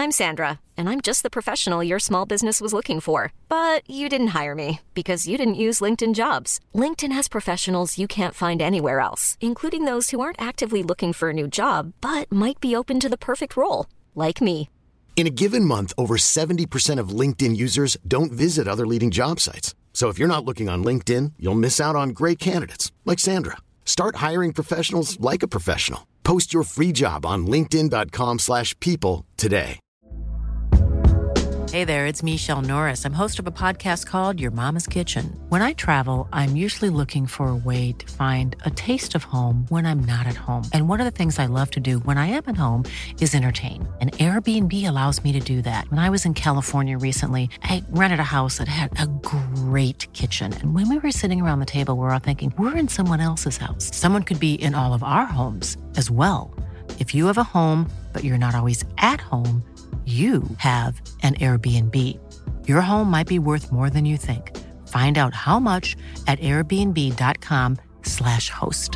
I'm Sandra, and I'm just the professional your small business was looking for. But you didn't hire me because you didn't use LinkedIn Jobs. LinkedIn has professionals you can't find anywhere else, including those who aren't actively looking for a new job, but might be open to the perfect role, like me. In a given month, over 70% of LinkedIn users don't visit other leading job sites. So if you're not looking on LinkedIn, you'll miss out on great candidates like Sandra. Start hiring professionals like a professional. Post your free job on linkedin.com/people today. Hey there, it's Michelle Norris. I'm host of a podcast called Your Mama's Kitchen. When I travel, I'm usually looking for a way to find a taste of home when I'm not at home. And one of the things I love to do when I am at home is entertain. And Airbnb allows me to do that. When I was in California recently, I rented a house that had a great kitchen. And when we were sitting around the table, we're all thinking, we're in someone else's house. Someone could be in all of our homes as well. If you have a home, but you're not always at home, you have an Airbnb. Your home might be worth more than you think. Find out how much at airbnb.com/host.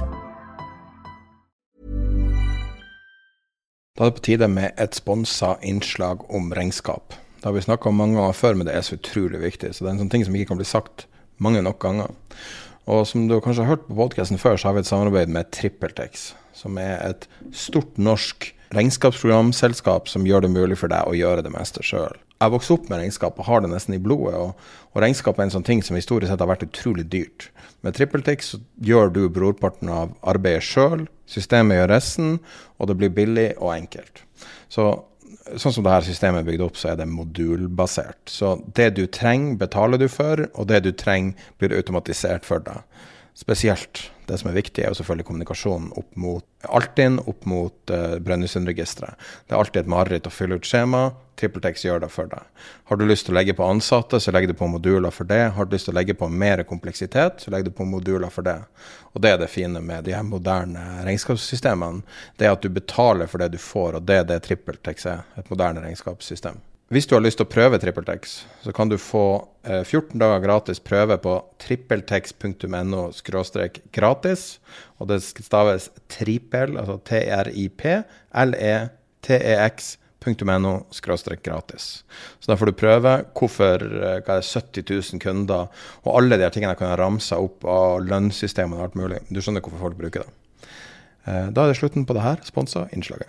Da er det på tide med et sponset innslag om regnskap. Det har vi snakket om mange ganger før, men det er så utrolig viktig. Så det er en sånn ting som ikke kan bli sagt mange nok ganger. Og som du kanskje har hørt på podcasten før, så har vi et samarbeid med TrippelTex, som er et stort norsk regnskapsprogramselskap som gjør det mulig for deg å gjøre det meste selv. Jeg vokste opp med regnskap og har det nesten i blodet, og regnskap er en sånn ting som historisk sett har vært utrolig dyrt. Med TrippelTex så gjør du brorparten av arbeidet selv, systemet gjør resten, og det blir billig og enkelt. Sånn som dette systemet er bygd opp, så er det modulbasert. Så det du trenger betaler du for, og det du trenger blir automatisert for deg. Spesielt det som er viktig er jo selvfølgelig kommunikasjonen opp mot Altinn, opp mot Brønnøysundregisteret. Det er alltid et mareritt å fylle ut skjema. TrippelTex gjør det for deg. Har du lyst til å legge på ansatte, så legger du på moduler for det. Har du lyst til å legge på mer kompleksitet, så legger du på moduler for det. Og det er det fine med de her moderne regnskapssystemene. Det er at du betaler for det du får, og det er det TrippelTex er, et moderne regnskapssystem. Hvis du har lyst til å prøve TrippelTex, så kan du få 14 dager gratis prøve på trippeltex.no/gratis, og det staves trippel, altså trippeltex.no/gratis. Så da får du prøve hvorfor 70 000 kunder, og alle de her tingene kan ramse opp av lønnssystemet og alt mulig. Du skjønner hvorfor folk bruker det. Da er det slutten på det her sponset innslaget.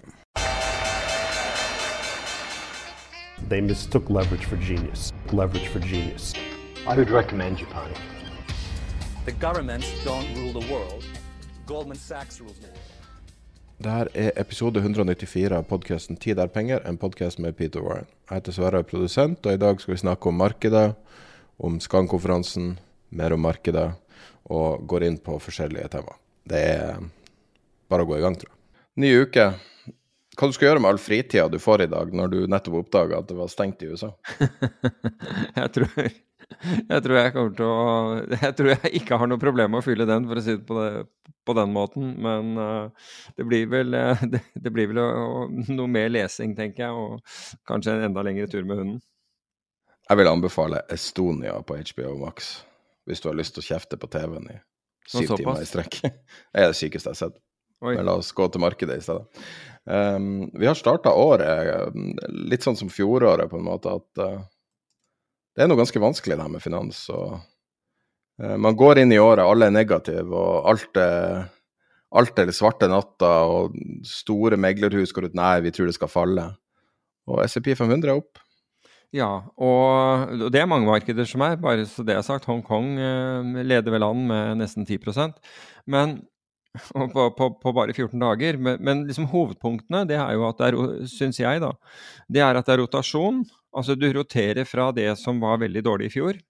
They mistook leverage for genius. Leverage for genius. I would recommend Japan. The governments don't rule the world. Goldman Sachs rules the world. Dette er episode 194 av podcasten Tid er penger, en podcast med Peter Warren. Jeg heter Sverre, produsent, og i dag skal vi snakke om markedet, om Skan-konferansen, mer om markedet, og går inn på forskjellige tema. Det er bare å gå i gang, tror jeg. Ny uke. Hva du skal gjøre med all fritida du får i dag, når du nettopp oppdaget at det var stengt i USA? Jeg tror jeg kommer til å... Jeg tror jeg ikke har noe problem med å fylle den, for å si det på den måten. Men det blir vel noe mer lesing, tenker jeg, og kanskje en enda lengre tur med hunden. Jeg vil anbefale Estonia på HBO Max, hvis du har lyst til å kjefte på TV-en i 7 timer i strekk. Det er det sykeste jeg har sett. Men la oss gå til markedet i stedet. Vi har startet året litt sånn som fjoråret på en måte, at det er noe ganske vanskelig det her med finans. Og, man går inn i året, alle er negative, og alt er svarte natta, og store meglerhus går ut, nei, vi tror det skal falle. Og S&P 500 er opp. Ja, og det er mange markeder som er, bare så det er sagt, Hongkong leder vel an med nesten 10%, men på bare 14 dager, men liksom hovedpunktene, det er jo at det er, synes jeg da, det er at det er rotasjon, altså du roterer fra det som var veldig dårlig i fjor,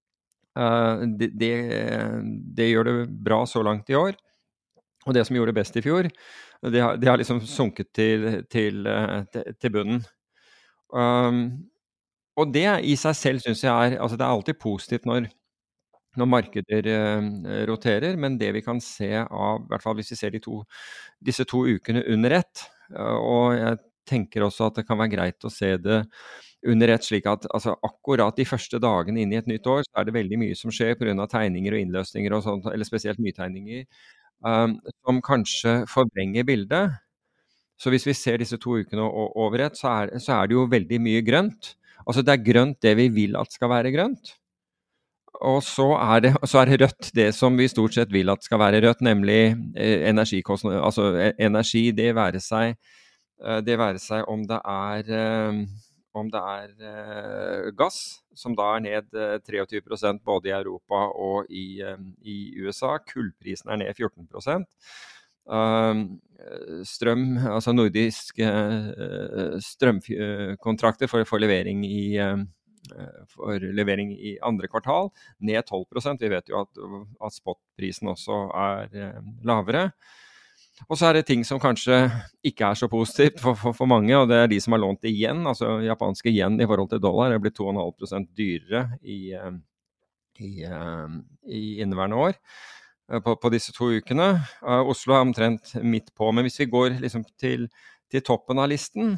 det gjør det bra så langt i år, og det som gjorde det best i fjor, det har liksom sunket til bunnen. Og det i seg selv synes jeg altså det er alltid positivt når markeder roterer, men det vi kan se av, i hvert fall hvis vi ser disse to ukene under ett, og jeg tenker også at det kan være greit å se det under ett, slik at altså, akkurat de første dagene inn i et nytt år, så er det veldig mye som skjer på grunn av tegninger og innløsninger og sånt, eller spesielt nytegninger, som kanskje forvrenger bildet. Så hvis vi ser disse 2 ukene over ett, så er det jo veldig mye grønt. Altså det grønt det vi vil at skal være grønt. Og så er det rødt det som vi stort sett vil at skal være rødt, nemlig energikostnader. Altså energi, det være seg om det er gass, som da ned 23% både i Europa og i USA. Kullprisen ned 14%. Strøm, altså nordiske strømkontrakter for levering i andre kvartal, ned 12%. Vi vet jo at spotprisen også lavere. Og så det ting som kanskje ikke så positivt for mange, og det de som har lånt igjen, altså japanske yen i forhold til dollar, blitt 2,5% dyrere i inneværende år på disse 2 ukene. Oslo omtrent midt på, men hvis vi går liksom til toppen av listen,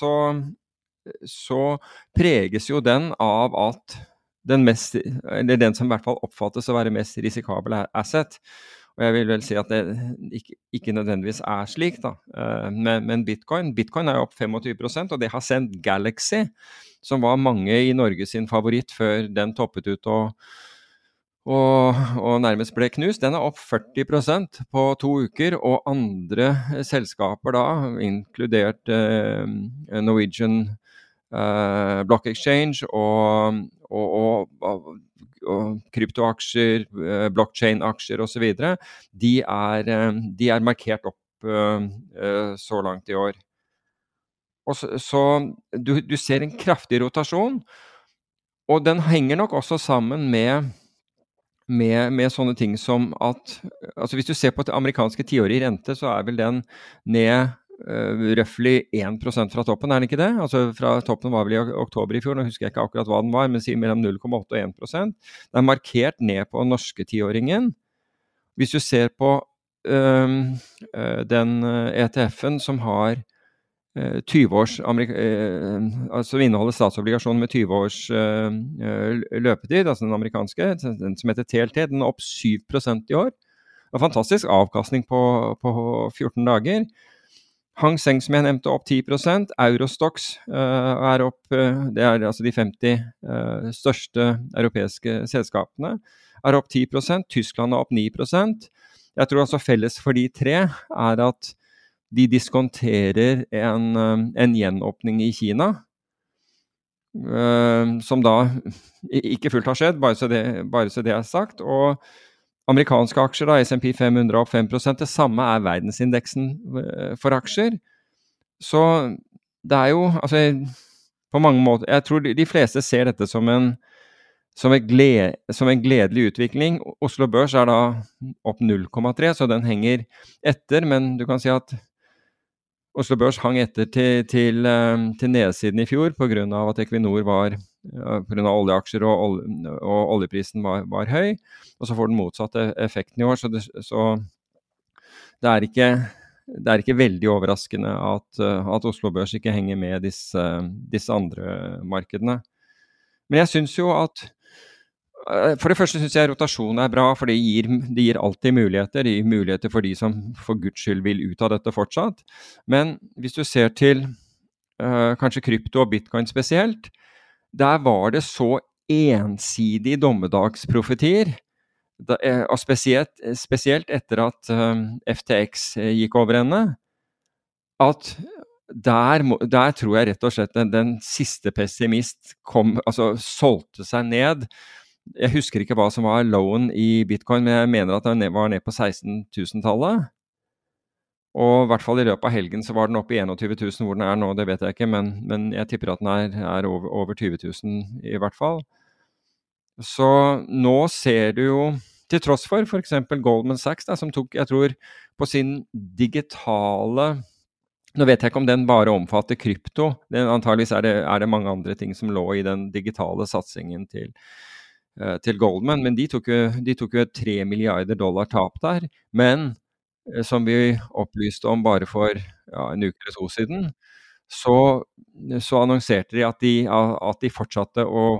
så preges jo den av at den som i hvert fall oppfattes å være mest risikabel asset. Og jeg vil vel si at det ikke nødvendigvis slik da. Men Bitcoin jo opp 25%, og det har sendt Galaxy, som var mange i Norge sin favoritt før den toppet ut og nærmest ble knust. Den opp 40% på 2 uker, og andre selskaper da, inkludert Norwegian Block Exchange og kryptoaksjer, blockchain-aksjer og så videre, de markert opp så langt i år. Og så du ser en kraftig rotasjon, og den henger nok også sammen med sånne ting som at, altså hvis du ser på det amerikanske 10-årige rente, så vel den ned røftlig 1% fra toppen, den ikke det? Altså fra toppen var vel i oktober i fjor, nå husker jeg ikke akkurat hva den var, men sier mellom 0,8 og 1%. Den markert ned på norske 10-åringen. Hvis du ser på den ETF-en som har 20 års, altså inneholder statsobligasjonen med 20 års løpetid, altså den amerikanske, den som heter TLT, den opp 7% i år. Det fantastisk avkastning på 14 dager. Hang Seng, som jeg nevnte, opp 10%. Eurostox opp, det altså de 50 største europeiske selskapene, opp 10%. Tyskland opp 9%. Jeg tror altså felles for de 3 at de diskonterer en gjenåpning i Kina, som da ikke fullt har skjedd, bare så det sagt, og amerikanske aksjer da, S&P 500 opp 5%, det samme verdensindeksen for aksjer. Så det jo, altså på mange måter, jeg tror de fleste ser dette som en gledelig utvikling. Oslo Børs da opp 0,3, så den henger etter, men du kan si at Oslo Børs hang etter til nedsiden i fjor på grunn av at Equinor var på grunn av oljeaksjer og oljeprisen var høy, og så får den motsatte effekten i år, så det ikke veldig overraskende at Oslo Børs ikke henger med disse andre markedene. Men jeg synes jo at for det første synes jeg rotasjon bra, for det gir alltid muligheter, det gir muligheter for de som for Guds skyld vil ut av dette fortsatt. Men hvis du ser til kanskje krypto og bitcoin spesielt, der var det så ensidig dommedagsprofetier, og spesielt etter at FTX gikk over ende, at der tror jeg rett og slett den siste pessimist solgte seg ned. Jeg husker ikke hva som var lowen i bitcoin, men jeg mener at den var ned på 16.000-tallet. Og i hvert fall i løpet av helgen så var den oppe i 21.000, hvor den nå, det vet jeg ikke, men jeg tipper at den over 20.000 i hvert fall. Så nå ser du jo, til tross for eksempel Goldman Sachs, som tok, jeg tror, på sin digitale, nå vet jeg ikke om den bare omfatter krypto, antageligvis det mange andre ting som lå i den digitale satsingen til Goldman, men de tok jo $3 milliarder tap der, men som vi opplyste om bare for en uke eller 2 siden, så annonserte de at de fortsatte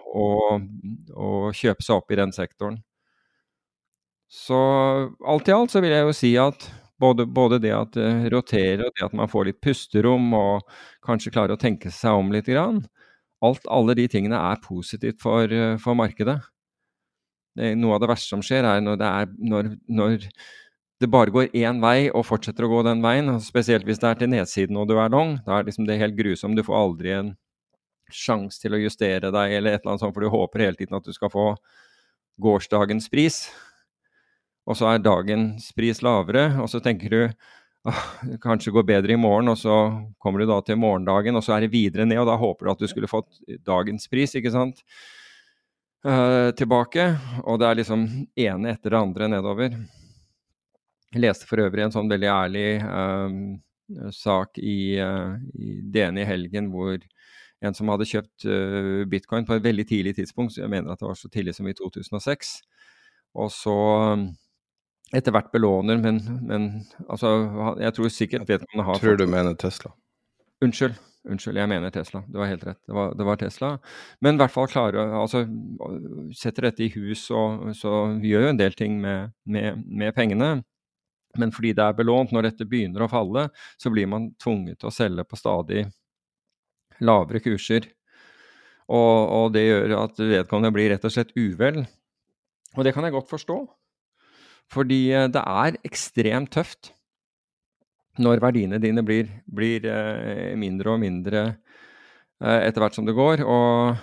å kjøpe seg opp i den sektoren. Så alt i alt så vil jeg jo si at Både det at det roterer, og det at man får litt pusterom, og kanskje klarer å tenke seg om litt grann. Alle de tingene positivt for markedet. Noe av det verste som skjer når det bare går én vei og fortsetter å gå den veien, spesielt hvis det til nedsiden og du long, da liksom det helt grusomt. Du får aldri en sjanse til å justere deg eller et eller annet sånt, for du håper hele tiden at du skal få gårsdagens pris. Og så dagens pris lavere, og så tenker du det kanskje går bedre i morgen, og så kommer du da til morgendagen, og så det videre ned, og da håper du at du skulle fått dagens pris, ikke sant? Tilbake, og det liksom ene etter det andre nedover. Jeg leste for øvrig en sånn veldig ærlig sak i DN i helgen, hvor en som hadde kjøpt bitcoin på et veldig tidlig tidspunkt, så jeg mener at det var så tidlig som i 2006, og så etter hvert belåner, men altså, jeg tror sikkert vedkommende har... Tror du mener Tesla? Unnskyld, jeg mener Tesla. Det var helt rett. Det var Tesla. Men i hvert fall setter dette i hus, og så gjør jo en del ting med pengene. Men fordi det belånt, når dette begynner å falle, så blir man tvunget til å selge på stadig lavere kurser. Og det gjør at vedkommende blir rett og slett uvel. Og det kan jeg godt forstå. Fordi det ekstremt tøft når verdiene dine blir mindre og mindre etter hvert som det går. Og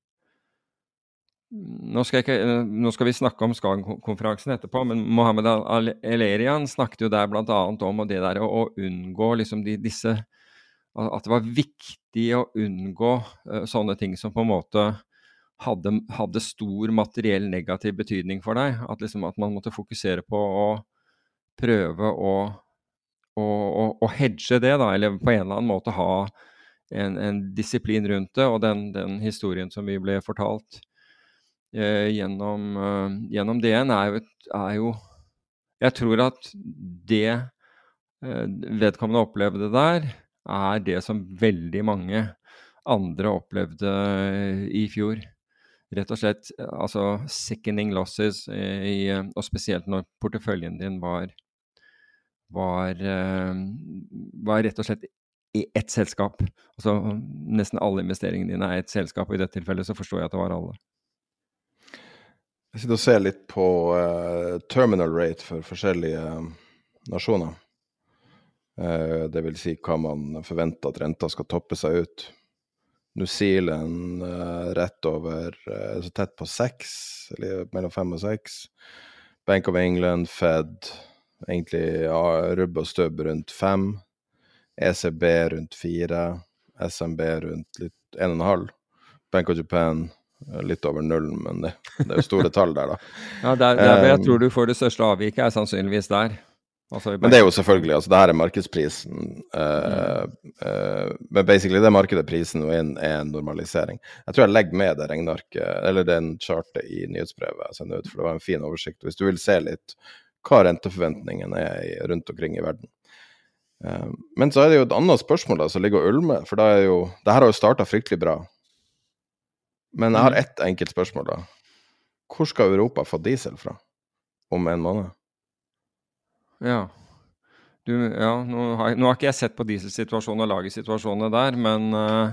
nå skal vi snakke om Skagen-konferansen etterpå, men Mohammed Al-Elerian snakket jo der blant annet om det der å unngå liksom disse, at det var viktig å unngå sånne ting som på en måte hadde stor materiell negativ betydning for deg, at man måtte fokusere på å prøve å hedge det da, eller på en eller annen måte ha en disiplin rundt det, og den historien som vi ble fortalt gjennom DN jo, jeg tror at det vedkommende opplevde der, det som veldig mange andre opplevde i fjor. Rett og slett, altså sickening losses, og spesielt når porteføljen din var rett og slett i ett selskap. Altså nesten alle investeringene dine et selskap, og i dette tilfellet så forstår jeg at det var alle. Jeg sitter og ser litt på terminal rate for forskjellige nasjoner. Det vil si hva man forventer at renta skal toppe seg ut. New Zealand rett over, så tett på 6, eller mellom 5 og 6. Bank of England, Fed, egentlig rubb og stubb rundt 5. ECB rundt 4. SMB rundt litt 1,5. Bank of Japan litt over 0, men det jo store tall der da. Ja, der jeg tror du får det største avviket sannsynligvis der. Men det jo selvfølgelig, altså det her markedsprisen, men basically det markedet prisen en normalisering. Jeg tror jeg legger med det regnarket, eller den chartet i nyhetsbrevet jeg sender ut, for det var en fin oversikt. Hvis du vil se litt hva renteforventningen rundt omkring i verden. Men så det jo et annet spørsmål da, som ligger og ulmer, for det her har jo startet fryktelig bra. Men jeg har ett enkelt spørsmål da. Hvor skal Europa få diesel fra om en måned? Ja, nå har ikke jeg sett på dieselsituasjonen og lagersituasjonene der, men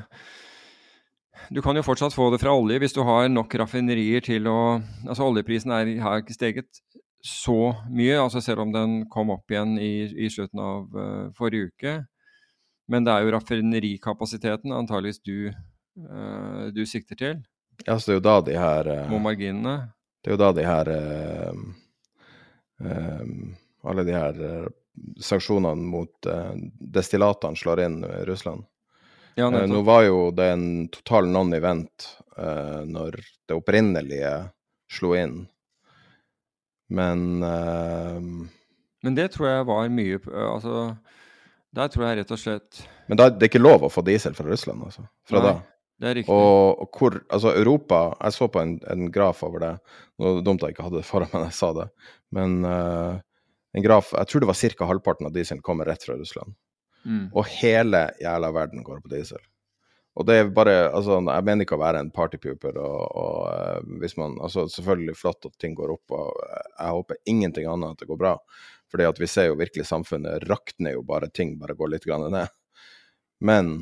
du kan jo fortsatt få det fra olje hvis du har nok raffinerier til å... Altså oljeprisen har ikke steget så mye, altså selv om den kom opp igjen i slutten av forrige uke. Men det jo raffinerikapasiteten antageligvis du sikter til. Ja, så det jo da de her... Må marginene. Det jo da de her... alle de her sanksjonene mot destillatene slår inn i Russland. Ja, nå var jo det en total non-event når det opprinnelige slo inn. Men det tror jeg var mye, altså, der tror jeg rett og slett... Men det ikke lov å få diesel fra Russland, altså, fra Nei, da. Det riktig. Og hvor, altså Europa, jeg så på en graf over det, nå dumt jeg ikke hadde det foran meg når jeg sa det, men en graf, jeg tror det var cirka halvparten av dieselen kommer rett fra Russland. Og hele jævla verden går på diesel. Og det bare, altså, jeg mener ikke å være en partypooper og hvis man, altså selvfølgelig flott at ting går opp, og jeg håper ingenting annet at det går bra, fordi at vi ser jo virkelig samfunnet rakner jo bare ting, bare går litt grann ned. Men,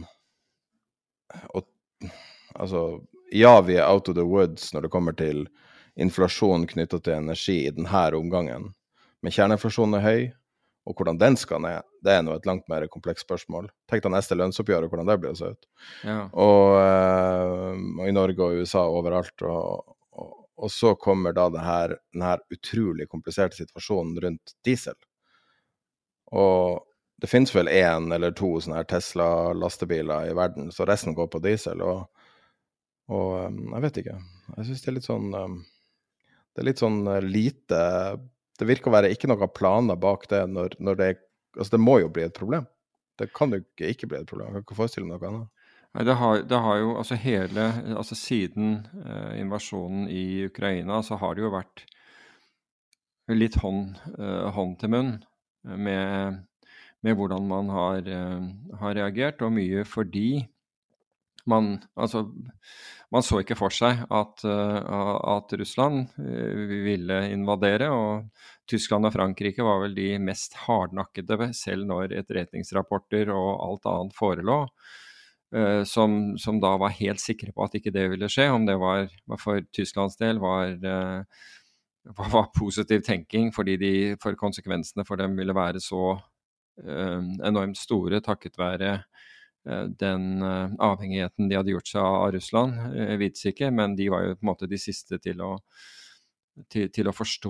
altså, ja, vi out of the woods når det kommer til inflasjon knyttet til energi i denne omgangen, men kjerneinflasjonen høy, og hvordan den skal ned, det noe et langt mer komplekst spørsmål. Tenk deg neste lønnsoppgjør, og hvordan det blir å se ut. Ja. Og i Norge og USA overalt, og så kommer da denne utrolig kompliserte situasjonen rundt diesel. Og det finnes vel 1 eller 2 sånne her Tesla-lastebiler i verden, så resten går på diesel, og jeg vet ikke. Jeg synes det litt sånn lite. Det virker å være ikke noen planer bak det når det altså det må jo bli et problem. Det kan jo ikke bli et problem. Jeg kan ikke forestille noe annet. Nei, det har jo altså siden invasjonen i Ukraina så har det jo vært litt hånd til munn med hvordan man har reagert, og mye fordi man så ikke for seg at Russland ville invadere, og Tyskland og Frankrike var vel de mest hardnakkede, selv når etterretningsrapporter og alt annet forelå, som da var helt sikre på at ikke det ville skje. Om det var for Tysklands del var positiv tenking, for konsekvensene for dem ville være så enormt store takket være den avhengigheten de hadde gjort seg av Russland, vides ikke, men de var jo på en måte de siste til å forstå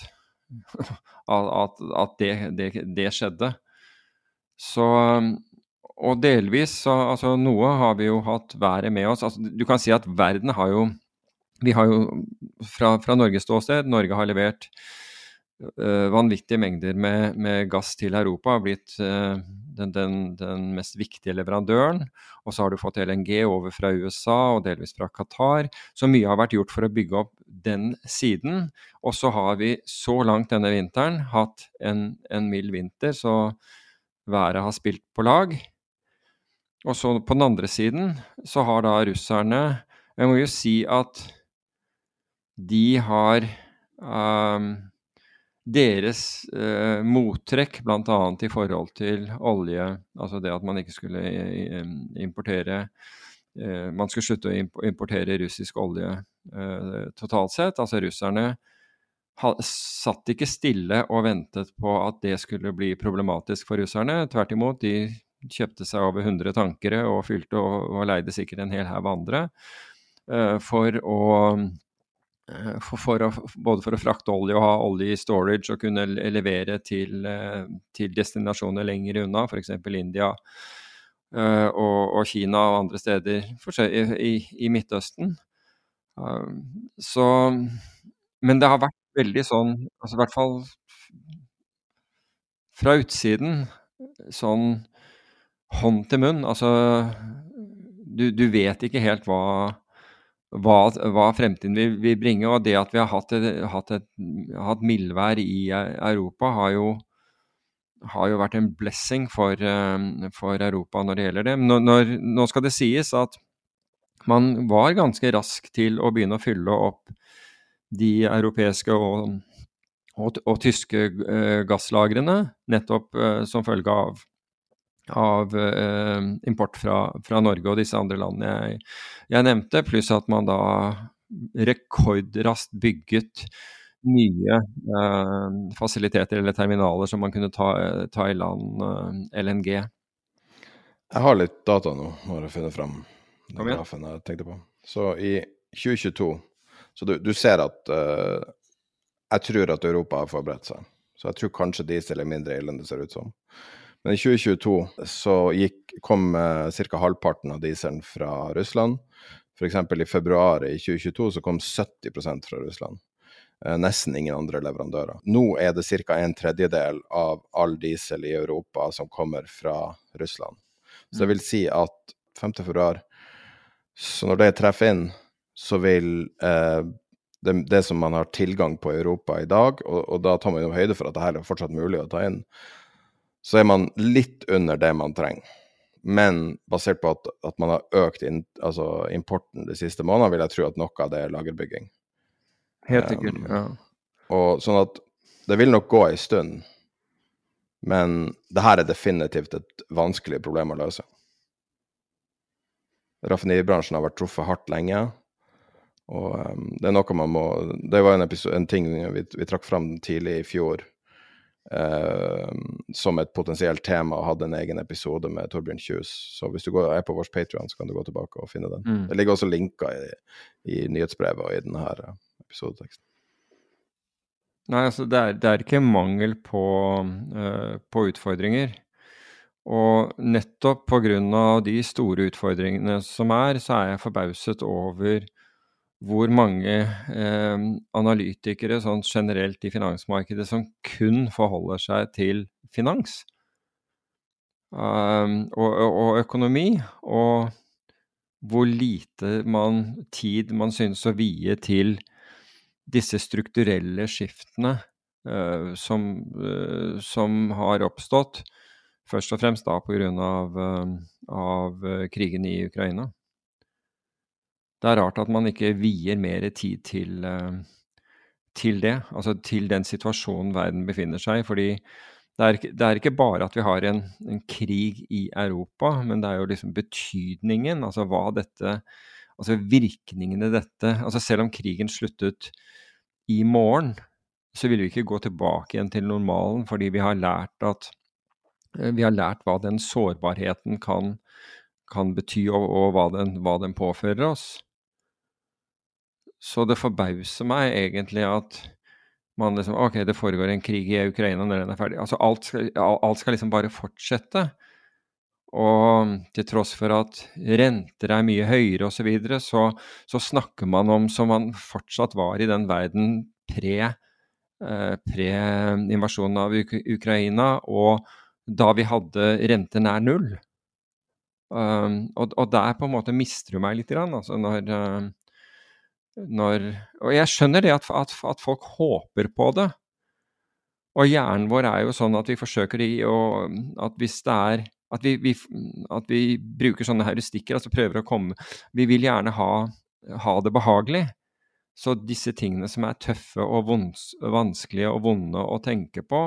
at det skjedde. Så, og delvis, altså noe har vi jo hatt været med oss. Altså, du kan si at verden vi har jo fra Norges ståsted, Norge har levert vanvittige mengder med gass til Europa, har blitt den mest viktige leverandøren, og så har du fått LNG over fra USA og delvis fra Qatar, så mye har vært gjort for å bygge opp den siden, og så har vi så langt denne vinteren hatt en mild vinter, så været har spilt på lag, og så på den andre siden så har da russerne, jeg må jo si at de har deres mottrekk, blant annet i forhold til olje, altså det at man ikke skulle importere, man skulle slutte å importere russisk olje totalt sett, altså russerne satt ikke stille og ventet på at det skulle bli problematisk for russerne, tvert imot, de kjøpte seg over 100 tankere og fylte og leide sikkert en hel haug andre både for å frakte olje og ha olje i storage og kunne levere til destinasjoner lenger unna, for eksempel India og Kina og andre steder i Midtøsten. Men det har vært veldig sånn, altså i hvert fall fra utsiden, sånn hånd til munn, altså du vet ikke helt hva fremtiden vil bringe, og det at vi har hatt mildvær i Europa har jo vært en blessing for Europa når det gjelder det. Nå skal det sies at man var ganske rask til å begynne å fylle opp de europeiske og tyske gasslagrene, nettopp som følge av import fra Norge og disse andre landene jeg nevnte, pluss at man da rekordraskt bygget nye fasiliteter eller terminaler som man kunne ta i land LNG. Jeg har litt data nå, når jeg finner frem den grafen jeg tenkte på. Så i 2022, så du ser at jeg tror at Europa har forberedt seg. Så jeg tror kanskje diesel mindre ille enn det ser ut som. Men i 2022 så kom cirka halvparten av dieselen fra Russland. For eksempel i februar i 2022 så kom 70% fra Russland. Nesten ingen andre leverandører. Nå det cirka 1/3 av all diesel i Europa som kommer fra Russland. Så det vil si at 5. februar, så når det treffer inn, så vil det som man har tilgang på i Europa i dag, og da tar man jo høyde for at det her fortsatt mulig å ta inn, så man litt under det man trenger. Men basert på at man har økt importen de siste månedene, vil jeg tro at noe av det lagerbygging. Helt sikkert, ja. Og sånn at det vil nok gå en stund, men det her definitivt et vanskelig problem å løse. Raffineribransjen har vært truffet hardt lenge, og det noe man må, det var en ting vi trakk frem tidlig i fjor, som et potensielt tema, og hadde en egen episode med Torbjørn Kjus. Så hvis du er på vår Patreon, så kan du gå tilbake og finne den. Det ligger også linker i nyhetsbrevet og i denne episodeteksten. Nei, altså det er ikke mangel på utfordringer. Og nettopp på grunn av de store utfordringene som så er jeg forbauset over hvor mange analytikere sånn generelt i finansmarkedet som kun forholder seg til finans og økonomi, og hvor lite tid man synes å vie til disse strukturelle skiftene som har oppstått, først og fremst da på grunn av krigen i Ukraina. Det er rart at man ikke vier mer tid til det, altså til den situasjonen verden befinner seg i, fordi det er ikke bare at vi har en krig i Europa, men det er jo liksom betydningen, altså hva dette, altså virkningene dette, altså selv om krigen sluttet i morgen, så vil vi ikke gå tilbake igjen til normalen, fordi vi har lært hva den sårbarheten kan bety, og hva den påfører oss. Så det forbauser meg egentlig at man liksom, ok, det foregår en krig i Ukraina når den er ferdig. Altså alt skal liksom bare fortsette. Og til tross for at renter er mye høyere og så videre, så snakker man om som man fortsatt var i den verden pre-invasjonen av Ukraina, og da vi hadde renter nær null. Og der på en måte mister du meg litt grann, altså og jeg skjønner det at folk håper på det, og hjernen vår jo sånn at vi forsøker at hvis det at vi bruker sånne heuristikker, altså prøver å komme, vi vil gjerne ha det behagelig, så disse tingene som tøffe og vanskelige og vonde å tenke på,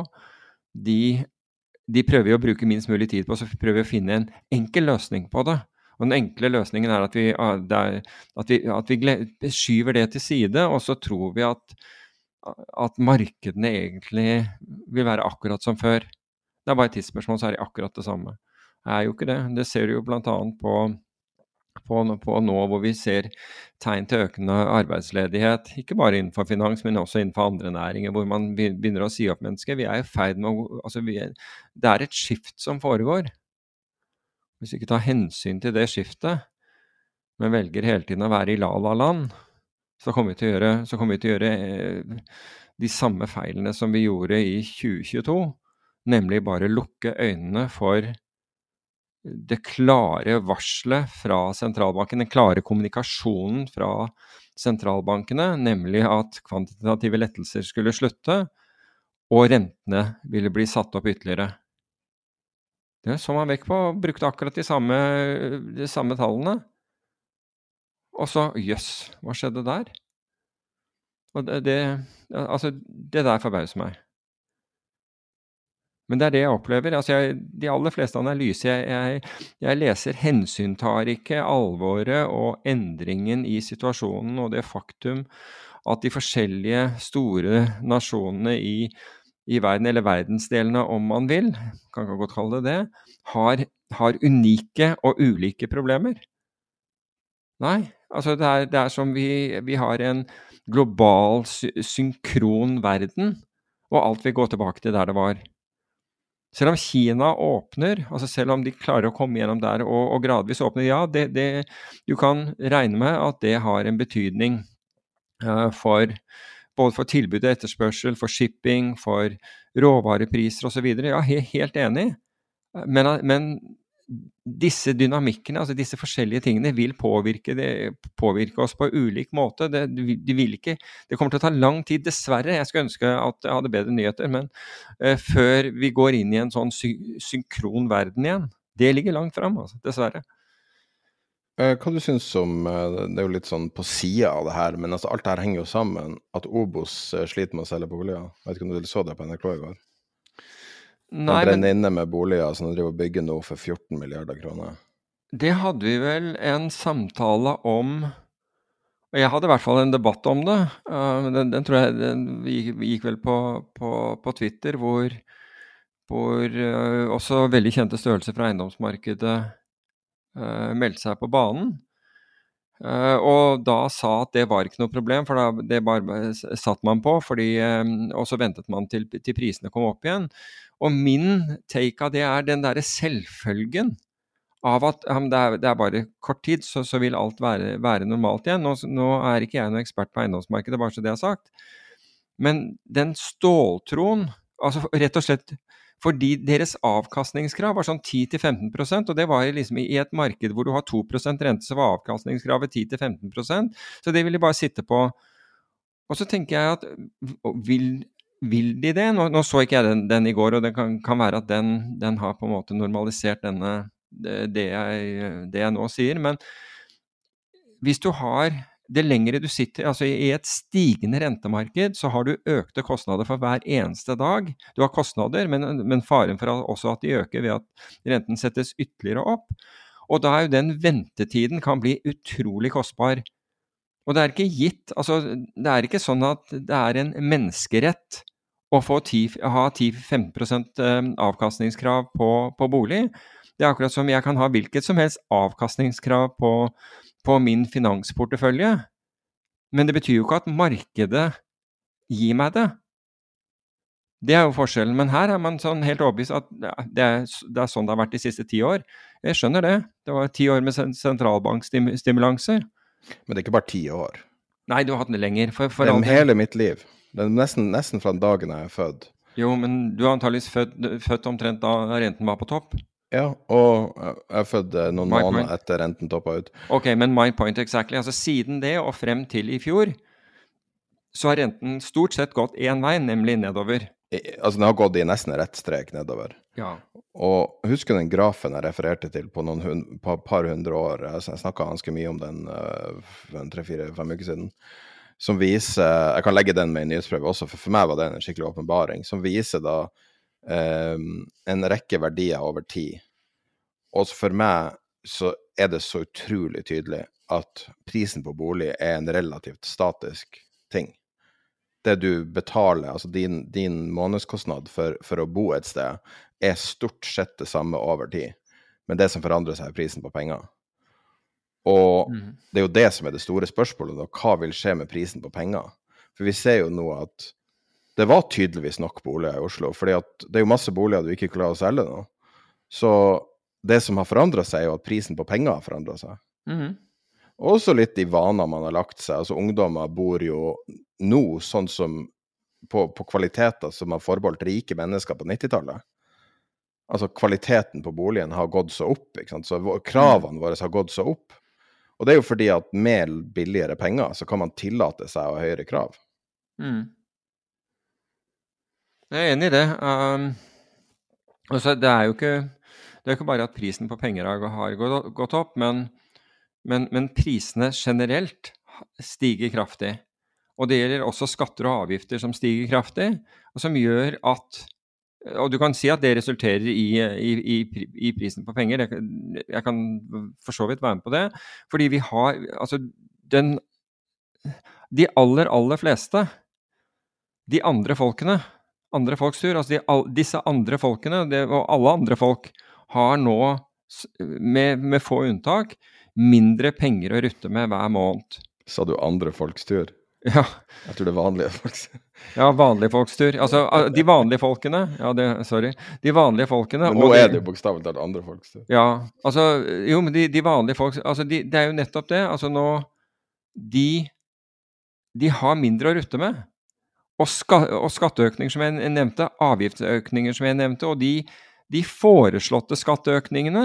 de prøver vi å bruke minst mulig tid på, så prøver vi å finne en enkel løsning på det. Og den enkle løsningen at vi skyver det til side, og så tror vi at markedene egentlig vil være akkurat som før. Det bare et tidsspørsmål, så det akkurat det samme. Det jo ikke det. Det ser du jo blant annet på nå hvor vi ser tegn til økende arbeidsledighet, ikke bare innenfor finans, men også innenfor andre næringer, hvor man begynner å si opp mennesker. Vi I ferd med det et skift som foregår. Hvis vi ikke tar hensyn til det skiftet, men velger hele tiden å være I la-la-land, så kommer vi til å gjøre de samme feilene som vi gjorde I 2022, nemlig bare lukke øynene for det klare varselet fra sentralbanken, den klare kommunikasjonen fra sentralbankene, nemlig at kvantitative lettelser skulle slutte, og rentene ville bli satt opp ytterligere. Det så man vekk på, brukte akkurat de samme tallene. Og så, hva skjedde der? Og det der forbauser meg. Men det det jeg opplever. Altså de aller fleste analyser jeg leser hensyntar ikke alvoret og endringen I situasjonen og det faktum at de forskjellige store nasjonene I verden, eller verdensdelene om man vil, kan godt kalle det, har unike og ulike problemer. Nei, altså det som vi har en global, synkron verden, og alt vil gå tilbake til der det var. Selv om Kina åpner, altså selv om de klarer å komme gjennom der og gradvis åpner, ja, du kan regne med at det har en betydning både for tilbud og etterspørsel, for shipping, for råvarepriser og så videre. Ja, helt enig. Men disse dynamikkene, altså disse forskjellige tingene, vil påvirke oss på ulik måte. Det kommer til å ta lang tid, dessverre. Jeg skulle ønske at jeg hadde bedre nyheter, men før vi går inn I en sånn synkron verden igjen, det ligger langt frem, altså, dessverre. Hva du synes om, det jo litt sånn på siden av det her, men altså alt det her henger jo sammen, at Obos sliter med å selge boliger. Jeg vet ikke om du så det på NRK I går. Nei, de brenner inne med boliger som de driver og bygger nå for 14 milliarder kroner. Det hadde vi vel en samtale om, og jeg hadde I hvert fall en debatt om det. Den tror jeg gikk vel på Twitter, hvor også veldig kjente størrelser fra eiendomsmarkedet meldte seg på banen. Og da sa at det var ikke noe problem, for det bare satt man på, og så ventet man til prisene kom opp igjen. Og min take av det den der selvfølgen av at det bare kort tid, så vil alt være normalt igjen. Nå ikke jeg noen ekspert på eiendomsmarkedet, bare så det sagt. Men den ståltroen, altså rett og slett, fordi deres avkastningskrav var sånn 10-15%, og det var liksom I et marked hvor du har 2% rente, så var avkastningskravet 10-15%, så det ville de bare sitte på. Og så tenker jeg at, vil de det? Nå så ikke jeg den I går, og det kan være at den har på en måte normalisert det jeg nå sier, men hvis du har det lengre du sitter, altså I et stigende rentemarked, så har du økte kostnader for hver eneste dag. Du har kostnader, men faren for også at de øker ved at renten settes ytterligere opp. Og da jo den ventetiden kan bli utrolig kostbar. Og det ikke gitt, altså det ikke sånn at det en menneskerett å ha 10-15% avkastningskrav på bolig. Det akkurat som jeg kan ha hvilket som helst avkastningskrav på min finansportefølje, men det betyr jo ikke at markedet gir meg det. Det jo forskjellen, men her man sånn helt overbevist at det sånn det har vært de siste 10 år. Jeg skjønner det. Det var 10 år med sentralbankstimulanser. Men det ikke bare 10 år. Nei, du har hatt det lenger. Det hele mitt liv. Det nesten fra dagen jeg født. Jo, men du har antageligvis født omtrent da renten var på topp. Ja, og jeg fødte noen måneder etter renten toppet ut. Ok, men my point exactly. Altså siden det og frem til I fjor, så har renten stort sett gått en vei, nemlig nedover. Altså den har gått I nesten rett strek nedover. Ja. Og husker den grafen jeg refererte til på par hundre år, jeg snakket ganske mye om den for 3-4-5 uker siden, som viser, jeg kan legge den med I nyhetsprøve også, for meg var det en skikkelig åpenbaring, som viser da en rekke verdier over tid. Og for meg så det så utrolig tydelig at prisen på bolig en relativt statisk ting. Det du betaler, altså din månedskostnad for å bo et sted, stort sett det samme over tid. Men det som forandrer seg prisen på penger. Og det jo det som det store spørsmålet, da. Hva vil skje med prisen på penger? For vi ser jo nå at det var tydeligvis nok boliger I Oslo, fordi at det jo masse boliger du ikke klarer å selge nå. Så det som har forandret seg jo at prisen på penger har forandret seg. Også litt I vaner man har lagt seg. Altså ungdommer bor jo nå sånn som på kvaliteter som har forbeholdt rike mennesker på 90-tallet. Altså kvaliteten på boligen har gått så opp, ikke sant? Så kravene våre har gått så opp. Og det jo fordi at med billigere penger så kan man tillate seg å ha høyere krav. Jeg enig I det. Altså det jo ikke bare at prisen på penger har gått opp, men prisene generelt stiger kraftig. Og det gjelder også skatter og avgifter som stiger kraftig, og som gjør at, og du kan si at det resulterer I prisen på penger, jeg kan for så vidt være med på det, fordi vi har, altså de aller fleste, de andre folks tur, altså disse andre folkene, og alle andre folk har nå, med få unntak, mindre penger å rutte med hver måned. Sa du andre folks tur? Ja. Jeg tror det vanlige folks. Ja, vanlige folks tur. Altså, de vanlige folkene, de vanlige folkene. Men nå det jo bokstavelig talt andre folks tur. Ja, altså, jo, men de vanlige folks, altså, det jo nettopp det, altså nå, de har mindre å rutte med. Og skatteøkninger som jeg nevnte, avgiftsøkninger som jeg nevnte, og de foreslåtte skatteøkningene,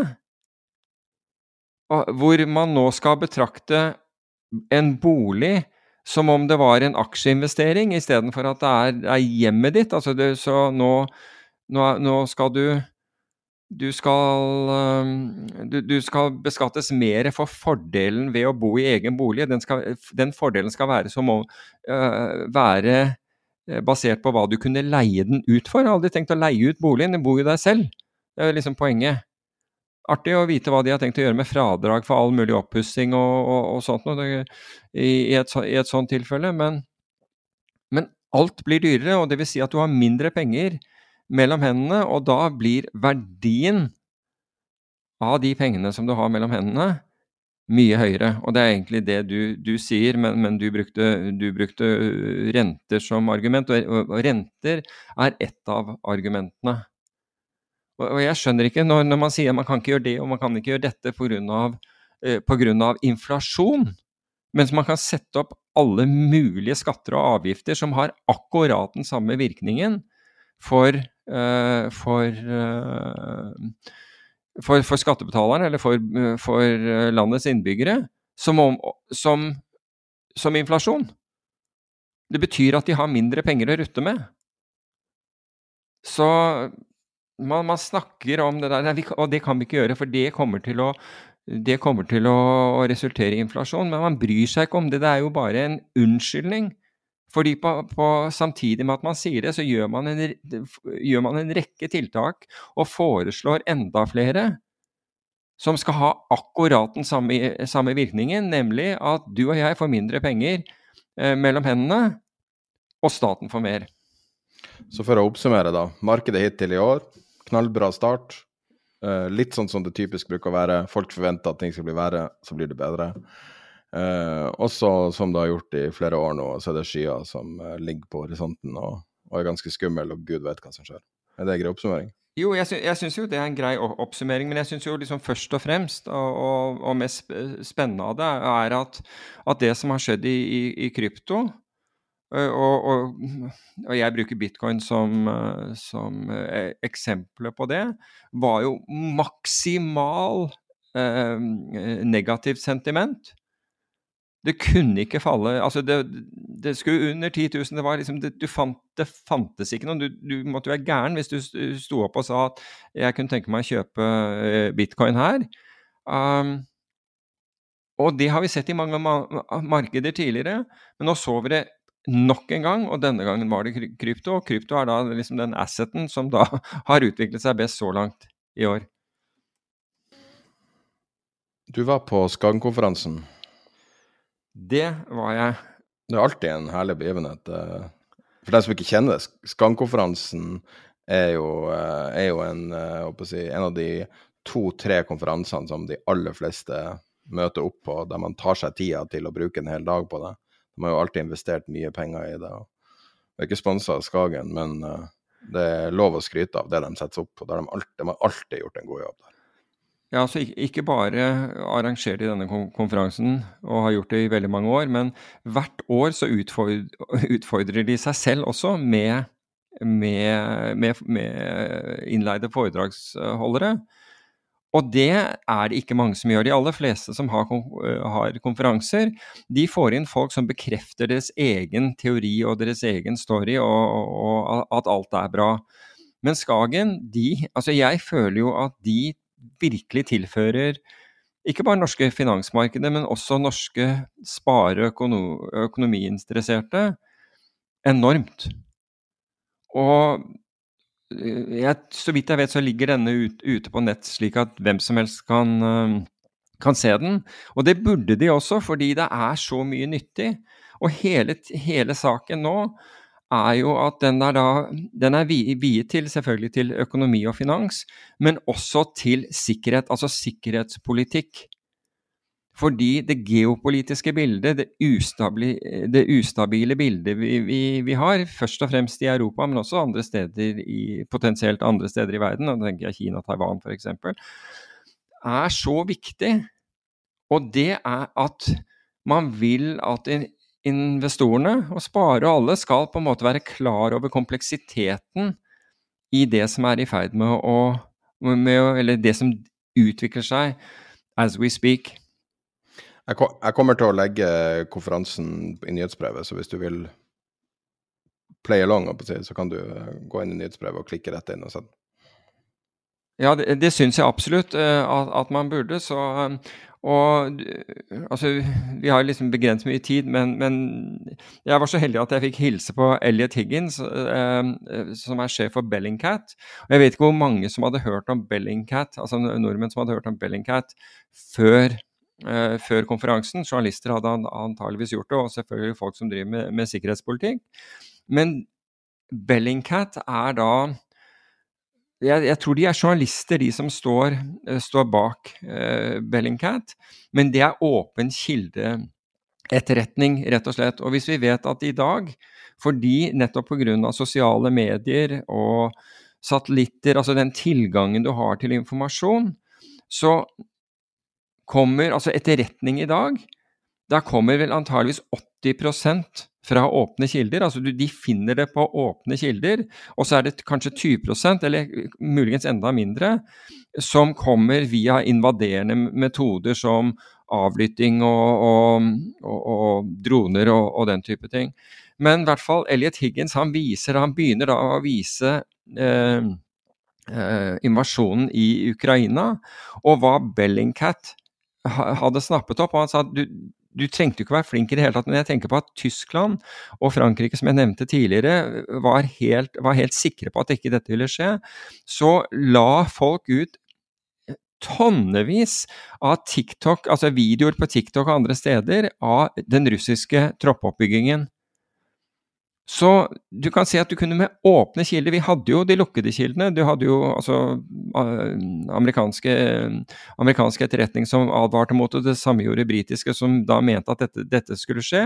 hvor man nå skal betrakte en bolig som om det var en aksjeinvestering, I stedet for at det hjemmet ditt, altså så nå skal du du skal beskattes mer for fordelen ved å bo i egen bolig. Den fordelen skal være som å være basert på hva du kunne leie den ut for. Jeg har aldri tenkt å leie ut boligen, den bor jo der selv. Det er liksom poenget. Artig å vite hva de har tenkt å gjøre med fradrag for all mulig oppussing og sånt i et sånt tilfelle, men alt blir dyrere, og det vil si at du har mindre penger mellom hendene, og da blir verdien av de pengene som du har mellom hendene mye høyere. Og det er egentlig det du sier, men du brukte renter som argument, og renter er ett av argumentene. Og jeg skjønner ikke når man sier at man kan ikke gjøre det, og man kan ikke gjøre dette på grunn av inflasjon, mens man kan sette opp alle mulige skatter og avgifter som har akkurat den samme virkningen for skattebetalerne, eller for landets innbyggere, som inflasjon. Det betyr at de har mindre penger å rutte med. Så man snakker om det der, og det kan vi ikke gjøre, for det kommer til å resultere i inflasjon, men man bryr seg ikke om det. Det er jo bare en unnskyldning. Fordi samtidig med at man sier det, så gjør man en rekke tiltak og foreslår enda flere som skal ha akkurat den samme virkningen, nemlig at du og jeg får mindre penger mellom hendene, og staten får mer. Så for å oppsummere da, markedet hittil i år, knallbra start, litt sånn som det typisk bruker å være, folk forventer at ting skal bli verre, så blir det bedre. Også som det har gjort i flere år nå, så er det skyer som ligger på horisonten og er ganske skummel, og Gud vet hva som skjer. Er det en grei oppsummering? Jo, jeg synes jo det er en grei oppsummering, men jeg synes jo liksom først og fremst, og mest spennende av det, er at det som har skjedd i krypto, og jeg bruker bitcoin som eksempler på det, var jo maksimal negativt sentiment. Det kunne ikke falle, altså det skulle under 10 000, det var liksom, det fantes ikke noe, du måtte være gæren hvis du sto opp og sa at jeg kunne tenke meg å kjøpe bitcoin her. Og det har vi sett i mange markeder tidligere, men nå så vi det nok en gang, og denne gangen var det krypto, og krypto er da liksom den asseten som da har utviklet seg best så langt i år. Du var på Skagen-konferansen. Det var jeg. Det er alltid en herlig begivenhet. For deg som ikke kjenner det, Skagen-konferansen er jo en av de 2-3 konferansene som de aller fleste møter opp på, der man tar seg tida til å bruke en hel dag på det. De har jo alltid investert mye penger i det. Det er ikke sponset av Skagen, men det er lov å skryte av det de setter opp på. De har alltid gjort en god jobb der. Ja, så ikke bare arrangerer de denne konferansen og har gjort det i veldig mange år, men hvert år så utfordrer de seg selv også med innleide foredragsholdere. Og det er det ikke mange som gjør. De aller fleste som har konferanser, de får inn folk som bekrefter deres egen teori og deres egen story, og at alt er bra. Men Skagen, jeg føler jo at de virkelig tilfører ikke bare norske finansmarkeder, men også norske økonomiinteresserte enormt. Og så vidt jeg vet så ligger denne ute på nett slik at hvem som helst kan se den. Og det burde de også, fordi det er så mye nyttig. Og hele saken nå er jo at den er viet til, selvfølgelig til økonomi og finans, men også til sikkerhet, altså sikkerhetspolitikk. Fordi det geopolitiske bildet, det ustabile bildet vi har, først og fremst i Europa, men også andre steder potensielt andre steder i verden, og da tenker jeg Kina, Taiwan for eksempel, er så viktig. Og det er at man vil at investorene og sparere og alle skal på en måte være klar over kompleksiteten i det som er i ferd eller det som utvikler seg as we speak. Jeg kommer til å legge konferansen i nyhetsbrevet, så hvis du vil play along, så kan du gå inn i nyhetsbrevet og klikke rett inn og sette. Ja, det synes jeg absolutt at man burde, så altså, vi har liksom begrenset mye tid, men jeg var så heldig at jeg fikk hilse på Elliot Higgins, som sjef for Bellingcat. Og jeg vet ikke hvor mange som hadde hørt om Bellingcat, altså nordmenn som hadde hørt om Bellingcat før konferansen. Journalister hadde antageligvis gjort det, og selvfølgelig folk som driver med sikkerhetspolitikk. Men Bellingcat da jeg tror de journalister, de som står bak Bellingcat, men det åpen kilde etterretning, rett og slett. Og hvis vi vet at i dag, fordi nettopp på grunn av sosiale medier og satellitter, altså den tilgangen du har til informasjon, så kommer, altså etterretning i dag, da kommer vel antageligvis 80% fra åpne kilder, altså de finner det på åpne kilder, og så det kanskje 20%, eller muligens enda mindre, som kommer via invaderende metoder som avlytting og droner og den type ting. Men i hvert fall Elliot Higgins, han begynner da å vise invasjonen i Ukraina, og hva Bellingcat hadde snappet opp, og han sa at du trengte ikke være flink i det hele tatt, men jeg tenker på at Tyskland og Frankrike, som jeg nevnte tidligere, var helt sikre på at ikke dette ville skje. Så la folk ut tonnevis av TikTok, altså videoer på TikTok og andre steder, av den russiske troppoppbyggingen. Så du kan si at du kunne med åpne kilder, vi hadde jo de lukkede kildene, du hadde jo altså amerikanske etterretning som advarte mot det samme gjorde britiske, som da mente at dette skulle skje.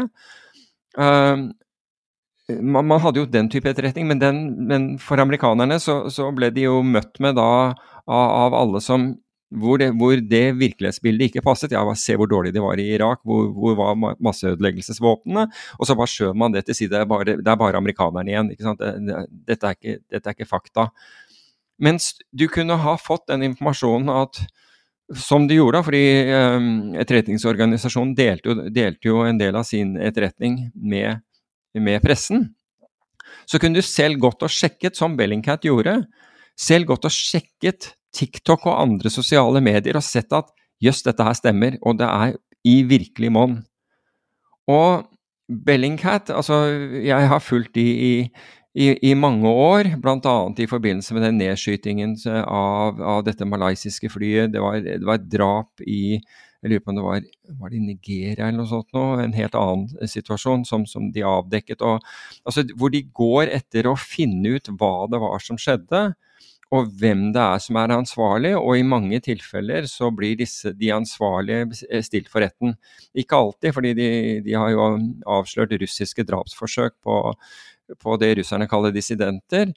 Man hadde jo den type etterretning, men for amerikanerne så ble de jo møtt med da av alle som hvor det virkelighetsbildet ikke passet. Ja, se hvor dårlig det var i Irak, hvor var masseødeleggelsesvåpnene, og så bare skjøv man det til side, det bare amerikanerne igjen, ikke sant? Dette er ikke fakta. Mens du kunne ha fått den informasjonen at, som de gjorde, fordi etterretningsorganisasjonen delte jo en del av sin etterretning med pressen, så kunne du selv gått og sjekket, som Bellingcat gjorde, selv gått og sjekket TikTok og andre sosiale medier og sett at just dette her stemmer, og det i virkelig monn. Og Bellingcat, altså jeg har fulgt i mange år, blant annet i forbindelse med den nedskytingen av dette malaysiske flyet. Det var et drap jeg lurer på om var det i Nigeria eller noe sånt nå, en helt annen situasjon som de avdekket, og, altså, hvor de går etter å finne ut hva det var som skjedde, og hvem det som ansvarlig, og i mange tilfeller så blir de ansvarlige stilt for retten. Ikke alltid, fordi de har jo avslørt russiske drapsforsøk på det russerne kaller dissidenter,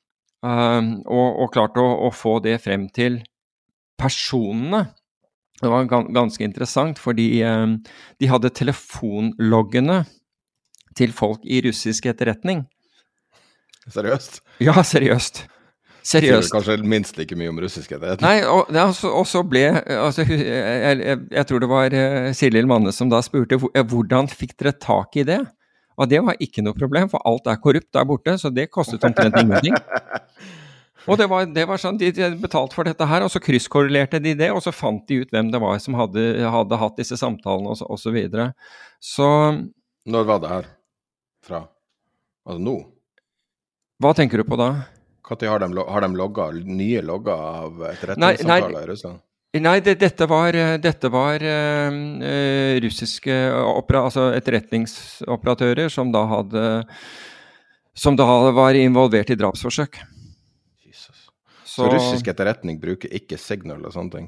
og klart å få det frem til personene. Det var ganske interessant, fordi de hadde telefonloggene til folk i russisk etterretning. Seriøst? Ja, seriøst. Seriøst. Kanskje minst like mye om russisk etterretning. Nei, og så ble, altså, jeg tror det var Silje Manne som da spurte, hvordan fikk dere tak i det? Og det var ikke noe problem, for alt korrupt der borte, så det kostet omtrent ingenting. Og det var sånn, de betalte for dette her, og så krysskorrelerte de det, og så fant de ut hvem det var som hadde hatt disse samtalene, og så videre. Så... Når var det her? Fra? Altså nå? Hva tenker du på da? Har de nye logger av etterretningssamtaler i Russland? Nei, dette var russiske altså etterretningsoperatører som da var involvert i drapsforsøk. Jesus. Så russisk etterretning bruker ikke signal og sånne ting?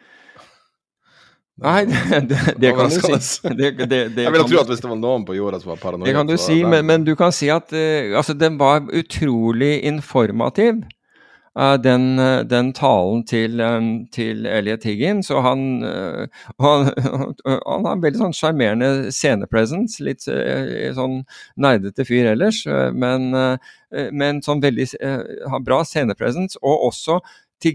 Nei, det kan du si. Jeg vil tro at hvis det var noen på jorda som var paranoid. Det kan du si, men du kan si at altså, den var utrolig informativ, den talen til Elliot Higgins, og han har en veldig sånn charmerende scenepresence, litt sånn nerdete fyr ellers, men sånn veldig bra scenepresence, og også i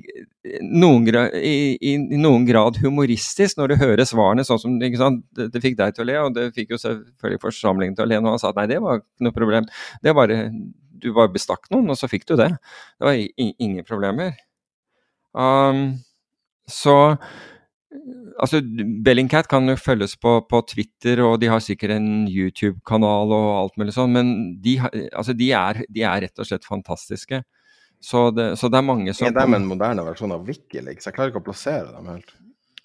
noen grad humoristisk når du hører svarene, sånn som ikke sant, det fikk deg til å le, og det fikk jo selvfølgelig forsamlingen til å le når han sa at nei, det var ikke noe problem, du bare bestakk noen, og så fikk du det var ingen problemer. Så altså Bellingcat kan jo følges på Twitter, og de har sikkert en YouTube-kanal og alt mulig sånn, men de er rett og slett fantastiske. Så det er mange som... Er de en moderne versjon av Wikileaks? Jeg klarer ikke å plassere dem helt.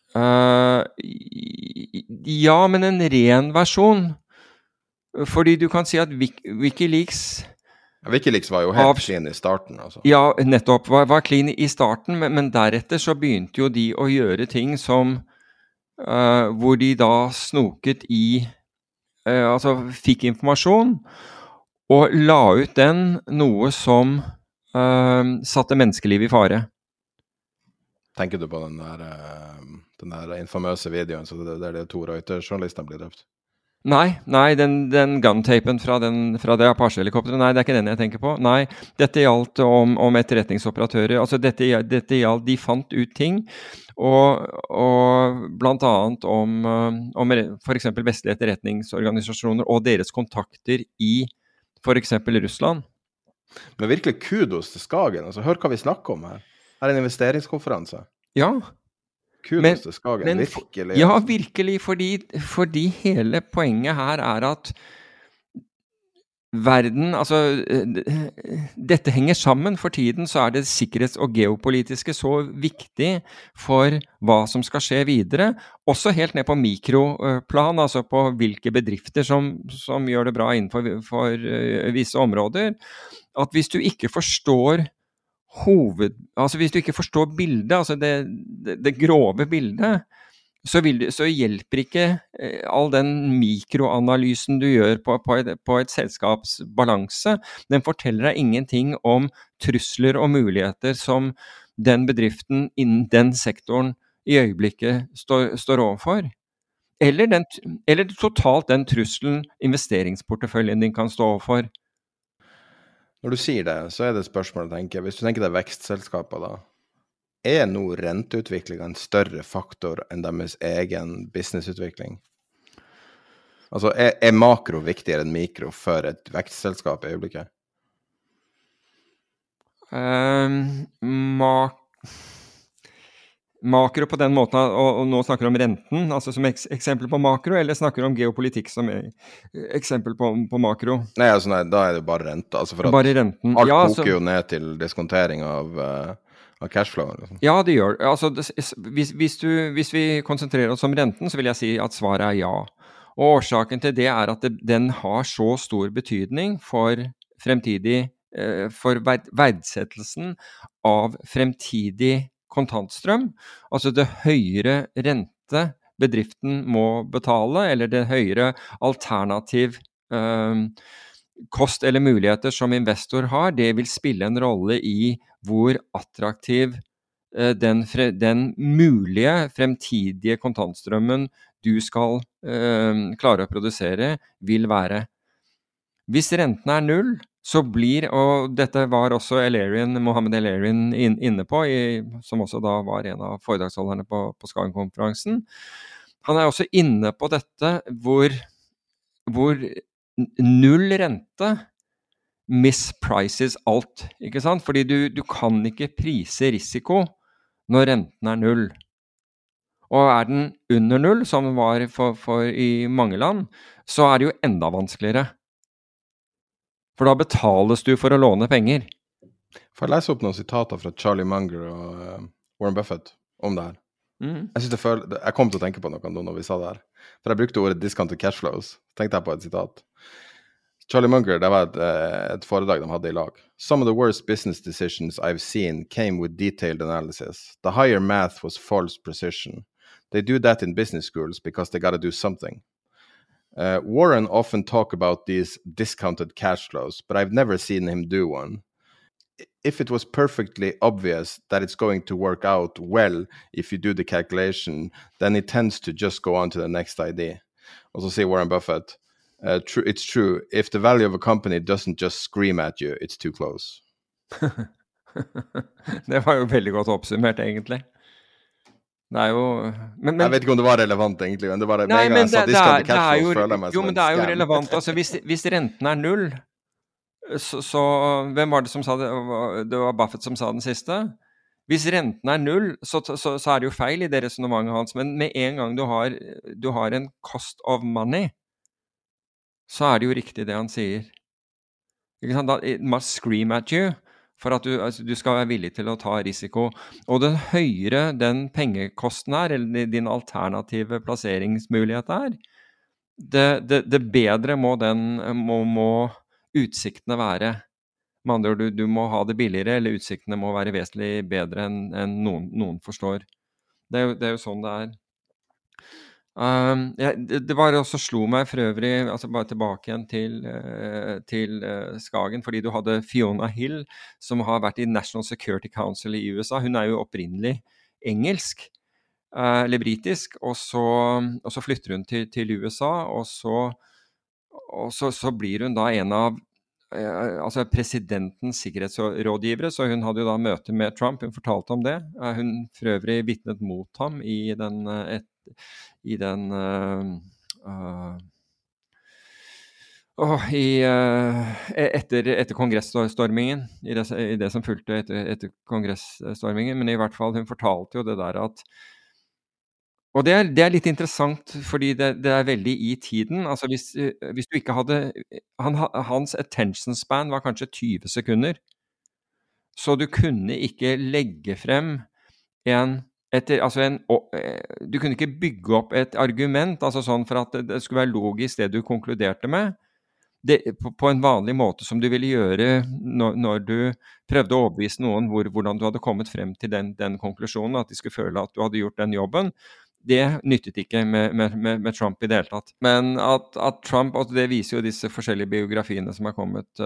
Ja, men en ren versjon. Fordi du kan si at Wikileaks... Wikileaks var jo helt clean i starten, altså. Ja, nettopp. Var clean i starten, men deretter så begynte jo de å gjøre ting som... hvor de da snoket i... altså fikk informasjon, og la ut den noe som satte menneskeliv i fare. Tenker du på den der infamøse videoen der de 2 Reuters-journalistene blir drept? Nei, den guntapen fra det Apache-helikopteret, nei, det er ikke den jeg tenker på. Nei, dette gjaldt om etterretningsoperatører, altså dette gjaldt, de fant ut ting, og blant annet om for eksempel vestlige etterretningsorganisasjoner og deres kontakter i for eksempel Russland. Men virkelig kudos til Skagen, altså hør hva vi snakker om her. Her er en investeringskonferanse. Ja. Kudos til Skagen, virkelig. Ja, virkelig, fordi hele poenget her er at verden, altså dette henger sammen for tiden, så er det sikkerhets- og geopolitiske så viktig for hva som skal skje videre, også helt ned på mikroplan, altså på hvilke bedrifter som gjør det bra innenfor visse områder, at hvis du ikke forstår hvis du ikke forstår bildet, altså det grove bildet, så hjelper ikke all den mikroanalysen du gjør på et selskaps balanse. Den forteller deg ingenting om trusler og muligheter som den bedriften innen den sektoren i øyeblikket står overfor. Eller totalt den trusselen investeringsporteføljen din kan stå overfor. Når du sier det, så er det et spørsmål å tenke. Hvis du tenker deg vekstselskaper da, er nå renteutvikling en større faktor enn deres egen businessutvikling? Altså, er makro viktigere enn mikro for et vekstselskap i øyeblikket? Makro på den måten, og nå snakker vi om renten, altså som eksempel på makro, eller snakker vi om geopolitikk som eksempel på makro? Nei, altså da er det bare rente, altså for at bare renten. Alt koker jo ned til diskontering av cashflow. Liksom. Ja, det gjør det. Altså, hvis vi konsentrerer oss om renten, så vil jeg si at svaret er ja. Og årsaken til det er at den har så stor betydning for verdsettelsen av fremtidig kontantstrøm, altså det høyere rente bedriften må betale, eller det høyere alternativ kost eller muligheter som investor har, det vil spille en rolle i hvor attraktiv den mulige fremtidige kontantstrømmen du skal klare å produsere vil være. Hvis renten er null, så og dette var også Mohammed El-Erian inne på, som også da var en av foredragsholderne på Skagen-konferansen. Han er også inne på dette hvor null rente misprices alt, ikke sant? Fordi du kan ikke prise risiko når renten er null. Og er den under null, som den var for i mange land, så er det jo enda vanskeligere. For da betales du for å låne penger. Får jeg lese opp noen sitater fra Charlie Munger og Warren Buffett om det her? Jeg kom til å tenke på noe når vi sa det her. For jeg brukte ordet discounted cash flows. Tenkte jeg på et sitat. Charlie Munger, det var et foredrag de hadde i lag. Some of the worst business decisions I've seen came with detailed analysis. The higher math was false precision. They do that in business schools because they got to do something. Warren often talk about these discounted cash flows, but I've never seen him do one. If it was perfectly obvious that it's going to work out well if you do the calculation, then it tends to just go on to the next idea. Also say Warren Buffett, it's true, if the value of a company doesn't just scream at you, it's too close. Det var jo veldig godt oppsummert, egentlig. Det er jo... Men, jeg vet ikke om det var relevant, egentlig. Men det var nei, men det er jo relevant. Altså, hvis renten er null, så hvem var det som sa det? Det var Buffett som sa den siste. Hvis renten 0, så det jo feil I det resonemanget hans, men med en gang du har en cost of money, så det jo riktig det han sier. Ikke sant? It must scream at you, for at du skal være villig til å ta risiko. Og den høyere den pengekosten eller din alternative plasseringsmulighet det bedre må utsiktene være. Med andre ord, du må ha det billigere, eller utsiktene må være vesentlig bedre enn noen forstår. Det jo sånn det det bare også slo meg for øvrig, altså bare tilbake igjen til Skagen, fordi du hadde Fiona Hill, som har vært I National Security Council I USA. Hun jo opprinnelig engelsk, eller britisk, og så flytter hun til USA, og så blir hun da en av altså presidentens sikkerhetsrådgivere, så hun hadde jo da møte med Trump, hun fortalte om det. Hun for øvrig vittnet mot ham etter kongressstormingen, I det som fulgte etter kongressstormingen, men I hvert fall hun fortalte jo det der at og det litt interessant, fordi det veldig I tiden. Altså hvis du ikke hadde hans attention span var kanskje 20 sekunder, så du kunne ikke legge frem du kunne ikke bygge opp et argument, altså sånn for at det skulle være logisk det du konkluderte med, på en vanlig måte som du ville gjøre når du prøvde å overbevise noen hvordan du hadde kommet frem til den konklusjonen, at de skulle føle at du hadde gjort den jobben. Det nyttet ikke med Trump I det hele tatt. Men at Trump, og det viser jo disse forskjellige biografiene som kommet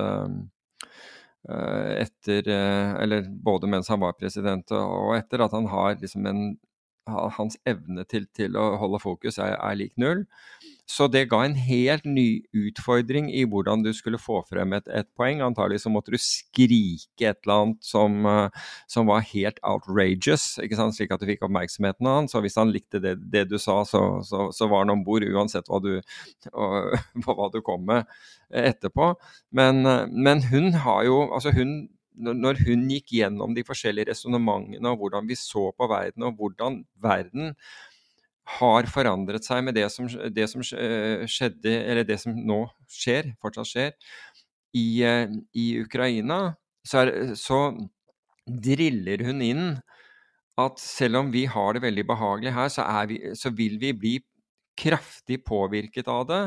eller både mens han var president og etter, at han har liksom hans evne til å holde fokus lik 0. Så det ga en helt ny utfordring I hvordan du skulle få frem et poeng. Antagelig så måtte du skrike et eller annet som var helt outrageous, ikke sant? Slik at du fikk oppmerksomheten av han. Så hvis han likte det du sa, så var han ombord, uansett hva du kom med etterpå. Men hun har jo, altså når hun gikk gjennom de forskjellige resonementene, og hvordan vi så på verden, og hvordan verden har forandret seg med det som skjedde, eller det som nå fortsatt skjer I Ukraina, så driller hun inn at selv om vi har det veldig behagelig her, så vil vi bli kraftig påvirket av det,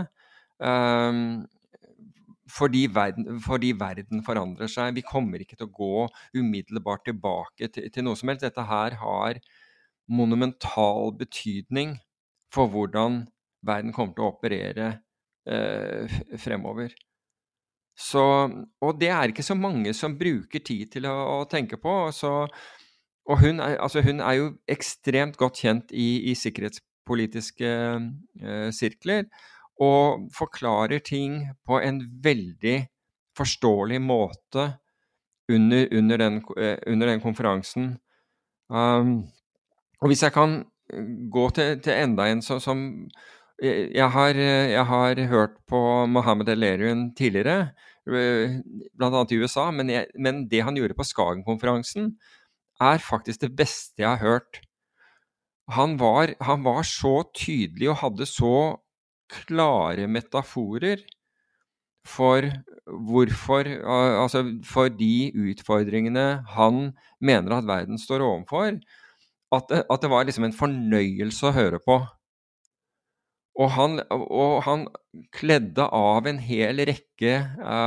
fordi verden forandrer seg. Vi kommer ikke til å gå umiddelbart tilbake til noe som helst. Dette her har monumental betydning for hvordan verden kommer til å operere fremover. Og det ikke så mange som bruker tid til å tenke på, og hun jo ekstremt godt kjent I sikkerhetspolitiske sirkler, og forklarer ting på en veldig forståelig måte under den konferansen. Og hvis jeg kan gå til enda en som jeg har hørt på Mohammed El-Erian tidligere, blant annet I USA, men det han gjorde på Skagen-konferansen faktisk det beste jeg har hørt. Han var så tydelig og hadde så klare metaforer for de utfordringene han mener at verden står overfor, at det var liksom en fornøyelse å høre på. Og han kledde av en hel rekke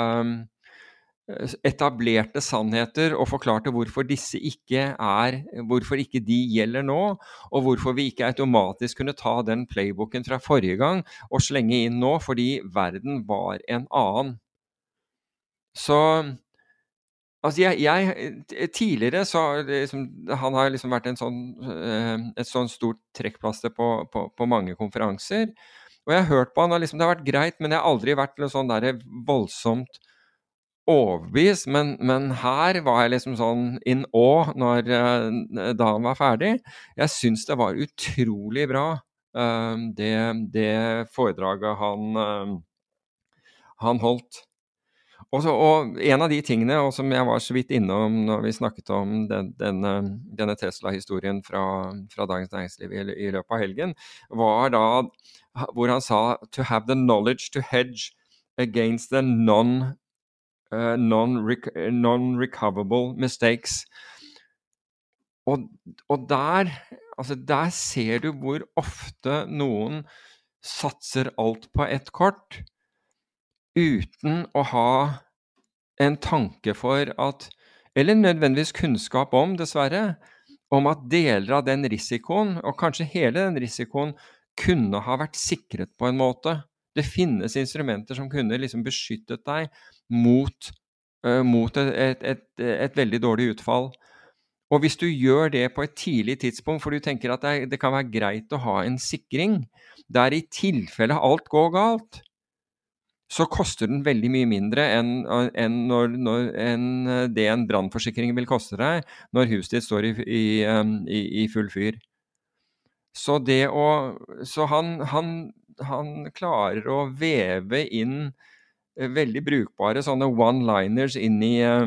etablerte sannheter og forklarte hvorfor hvorfor ikke de gjelder nå, og hvorfor vi ikke automatisk kunne ta den playbooken fra forrige gang og slenge inn nå, fordi verden var en annen. Så altså tidligere så han har liksom vært et sånn stort trekkplaster på mange konferanser, og jeg har hørt på han, og liksom, det har vært greit, men jeg har aldri vært sånn der voldsomt overbevist, men her var jeg liksom sånn in awe da han var ferdig. Jeg synes det var utrolig bra, det foredraget han holdt. Og en av de tingene, og som jeg var så vidt innom når vi snakket om denne Tesla-historien fra Dagens Næringsliv i løpet av helgen, var da hvor han sa «to have the knowledge to hedge against the non-recoverable mistakes». Og der ser du hvor ofte noen satser alt på et kort, uten å ha en tanke for at, eller nødvendigvis kunnskap om, dessverre, om at deler av den risikoen, og kanskje hele den risikoen, kunne ha vært sikret på en måte. Det finnes instrumenter som kunne liksom beskyttet deg mot et veldig dårlig utfall. Og hvis du gjør det på et tidlig tidspunkt, for du tenker at det kan være greit å ha en sikring, der i tilfelle alt går galt, så koster den veldig mye mindre enn det en brannforsikring vil koste deg når huset ditt står i full fyr. Så han klarer å veve inn veldig brukbare sånne one-liners inn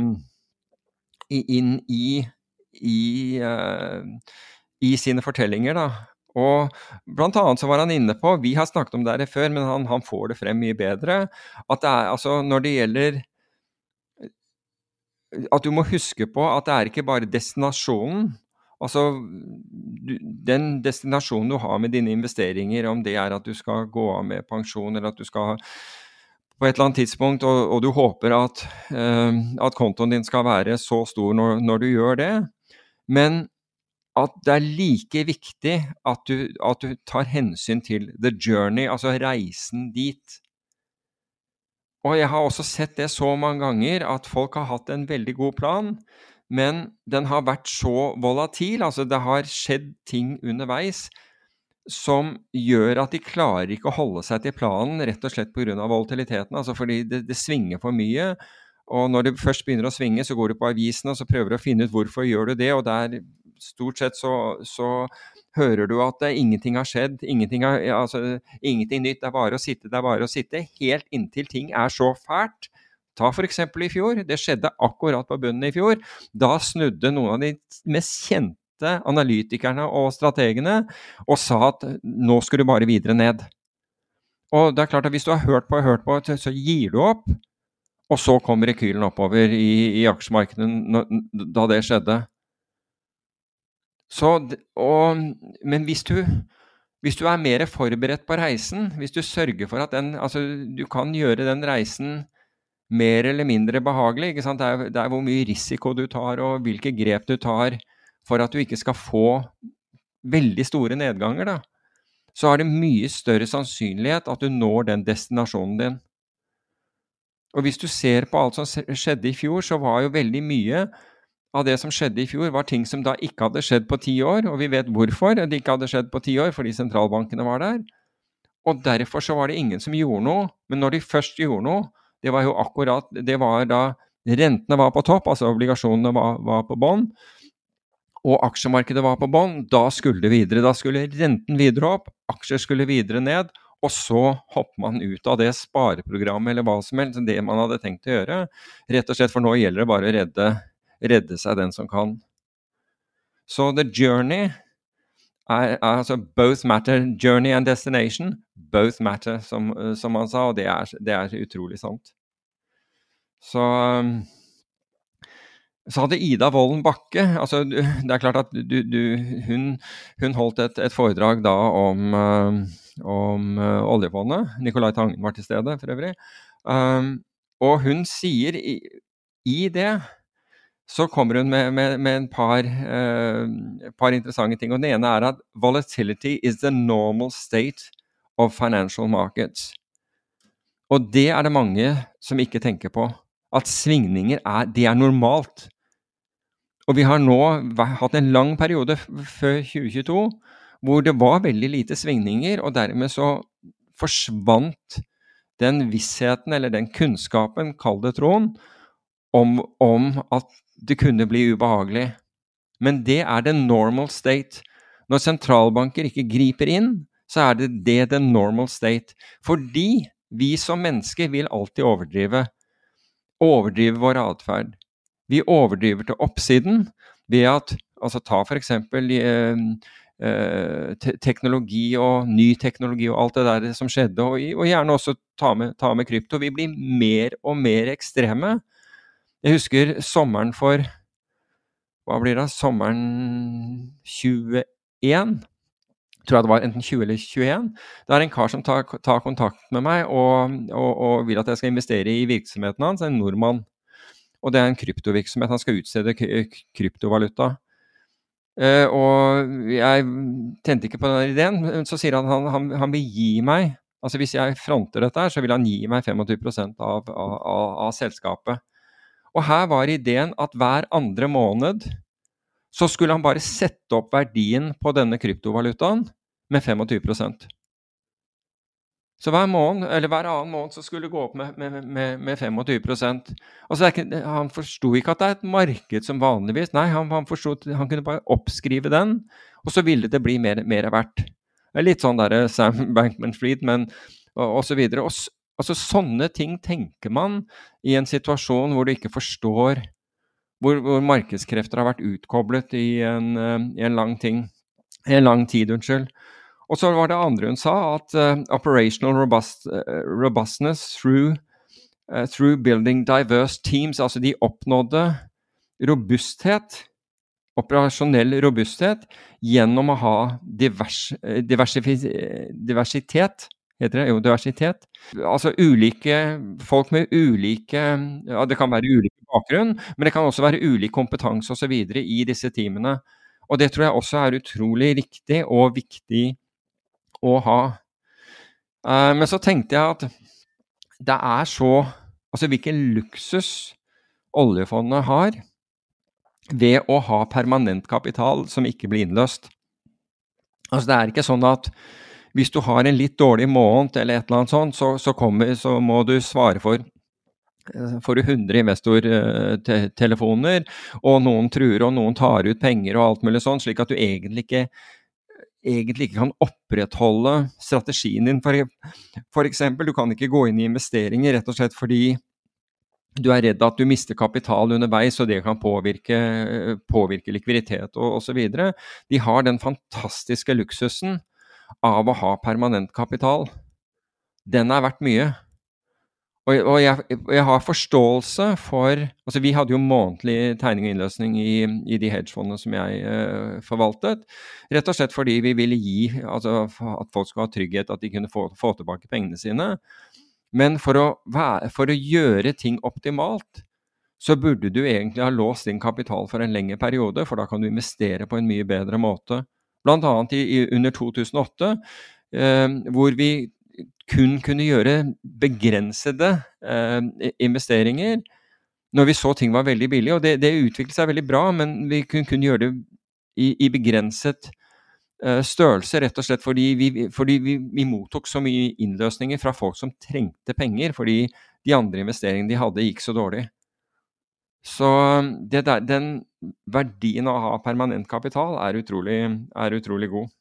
i sine fortellinger da. Og blant annet så var han inne på, vi har snakket om det før, men han får det frem mye bedre, at det altså når det gjelder at du må huske på at det ikke bare destinasjonen, altså den destinasjonen du har med dine investeringer, om det at du skal gå av med pensjon, eller at du skal på et eller annet tidspunkt, og du håper at kontoen din skal være så stor når du gjør det, men at det like viktig at du tar hensyn til the journey, altså reisen dit. Og jeg har også sett det så mange ganger at folk har hatt en veldig god plan, men den har vært så volatil, altså det har skjedd ting underveis som gjør at de klarer ikke å holde seg til planen, rett og slett på grunn av volatiliteten, altså fordi det svinger for mye, og når det først begynner å svinge, så går du på avisen, og så prøver du å finne ut hvorfor gjør du det, og der stort sett så hører du at ingenting har skjedd, ingenting nytt, det bare å sitte, helt inntil ting så fælt. Ta for eksempel i fjor, det skjedde akkurat på bunnen i fjor, da snudde noen av de mest kjente analytikerne og strategene og sa at nå skal du bare videre ned. Og det klart at hvis du har hørt på, så gir du opp, og så kommer rekylen oppover i aksjemarkedet da det skjedde. Men hvis du mer forberedt på reisen, hvis du sørger for at du kan gjøre den reisen mer eller mindre behagelig, ikke sant? Det hvor mye risiko du tar og hvilke grep du tar for at du ikke skal få veldig store nedganger da, så det mye større sannsynlighet at du når den destinasjonen din. Og hvis du ser på alt som skjedde i fjor, så var jo veldig mye av det som skjedde i fjor var ting som da ikke hadde skjedd på 10 år, og vi vet hvorfor det ikke hadde skjedd på 10 år, fordi sentralbankene var der. Og derfor så var det ingen som gjorde noe, men når de først gjorde noe, det var jo akkurat, det var da rentene var på topp, altså obligasjonene var på bånn, og aksjemarkedet var på bånn, da skulle det videre, da skulle renten videre opp, aksjer skulle videre ned, og så hopper man ut av det spareprogrammet eller hva som helst, det man hadde tenkt å gjøre, rett og slett for nå gjelder det bare å redde seg den som kan. Så the journey altså both matter, journey and destination, both matter, som han sa, og det utrolig sant. Så hadde Ida Wolden Bakke, altså det klart at hun holdt et foredrag da om oljefondet, Nicolai Tangen var til stede for øvrig, og hun sier i det, så kommer hun med en par interessante ting, og den ene at volatility is the normal state of financial markets. Og det det mange som ikke tenker på, at svingninger det normalt. Og vi har nå hatt en lang periode før 2022, hvor det var veldig lite svingninger, og dermed så forsvant den vissheten, eller den kunnskapen, kall det troen, om at det kunne bli ubehagelig. Men det the normal state. Når sentralbanker ikke griper inn, så det the normal state. Fordi vi som mennesker vil alltid overdrive. overdriver vår atferd. Vi overdriver til oppsiden ved at, altså ta for eksempel teknologi og ny teknologi og alt det der som skjedde, og gjerne også ta med krypto. Vi blir mer og mer ekstreme. Jeg husker sommeren for, hva blir det, sommeren 21, tror jeg det var enten 20 eller 21, det en kar som tar kontakt med meg og vil at jeg skal investere i virksomheten hans, en nordmann. Og det en kryptovirksomhet, han skal utstede kryptovaluta. Og jeg tente ikke på den ideen, så sier han vil gi meg, altså hvis jeg fronter dette her, så vil han gi meg 25% av selskapet. Og her var ideen at hver andre måned så skulle han bare sette opp verdien på denne kryptovalutaen med 25%. Så hver annen måned så skulle det gå opp med 25%. Altså han forstod ikke at det et marked som vanligvis. Nei, han forstod, han kunne bare oppskrive den, og så ville det bli mer verdt. Det litt sånn der Sam Bankman-Fried, og så videre. Altså sånne ting tenker man i en situasjon hvor du ikke forstår hvor markedskrefter har vært utkoblet i en lang tid, unnskyld. Og så var det andre hun sa, at operational robustness through building diverse teams, altså de oppnådde operasjonell robusthet, gjennom å ha diversitet, heter det? Jo, diversitet. Altså folk med ulike, ja, det kan være ulike bakgrunn, men det kan også være ulik kompetanse og så videre i disse teamene. Og det tror jeg også utrolig riktig og viktig å ha. Men så tenkte jeg at det så, altså hvilken luksus oljefondet har ved å ha permanent kapital som ikke blir innløst. Altså det ikke sånn at hvis du har en litt dårlig måned eller et eller annet sånt, så må du svare for 100 investortelefoner, og noen truer og noen tar ut penger og alt mulig sånn, slik at du egentlig ikke kan opprettholde strategien din. For eksempel, du kan ikke gå inn i investeringer rett og slett fordi du redd at du mister kapital underveis, og det kan påvirke likviditet og så videre. De har den fantastiske luksusen av å ha permanent kapital. Den verdt mye. Og jeg har forståelse for, altså vi hadde jo månedlig tegning og innløsning i de hedgefondene som jeg forvaltet, rett og slett fordi vi ville gi, altså at folk skulle ha trygghet, at de kunne få tilbake pengene sine. Men for å gjøre ting optimalt, så burde du egentlig ha låst din kapital for en lengre periode, for da kan du investere på en mye bedre måte. Blant annet under 2008, hvor vi kun kunne gjøre begrensede investeringer når vi så ting var veldig billige, og det utviklet seg veldig bra, men vi kunne gjøre det i begrenset størrelse, rett og slett fordi vi mottok så mye innløsninger fra folk som trengte penger, fordi de andre investeringene de hadde gikk så dårlig. Så den verdien av å ha permanent kapital utrolig god.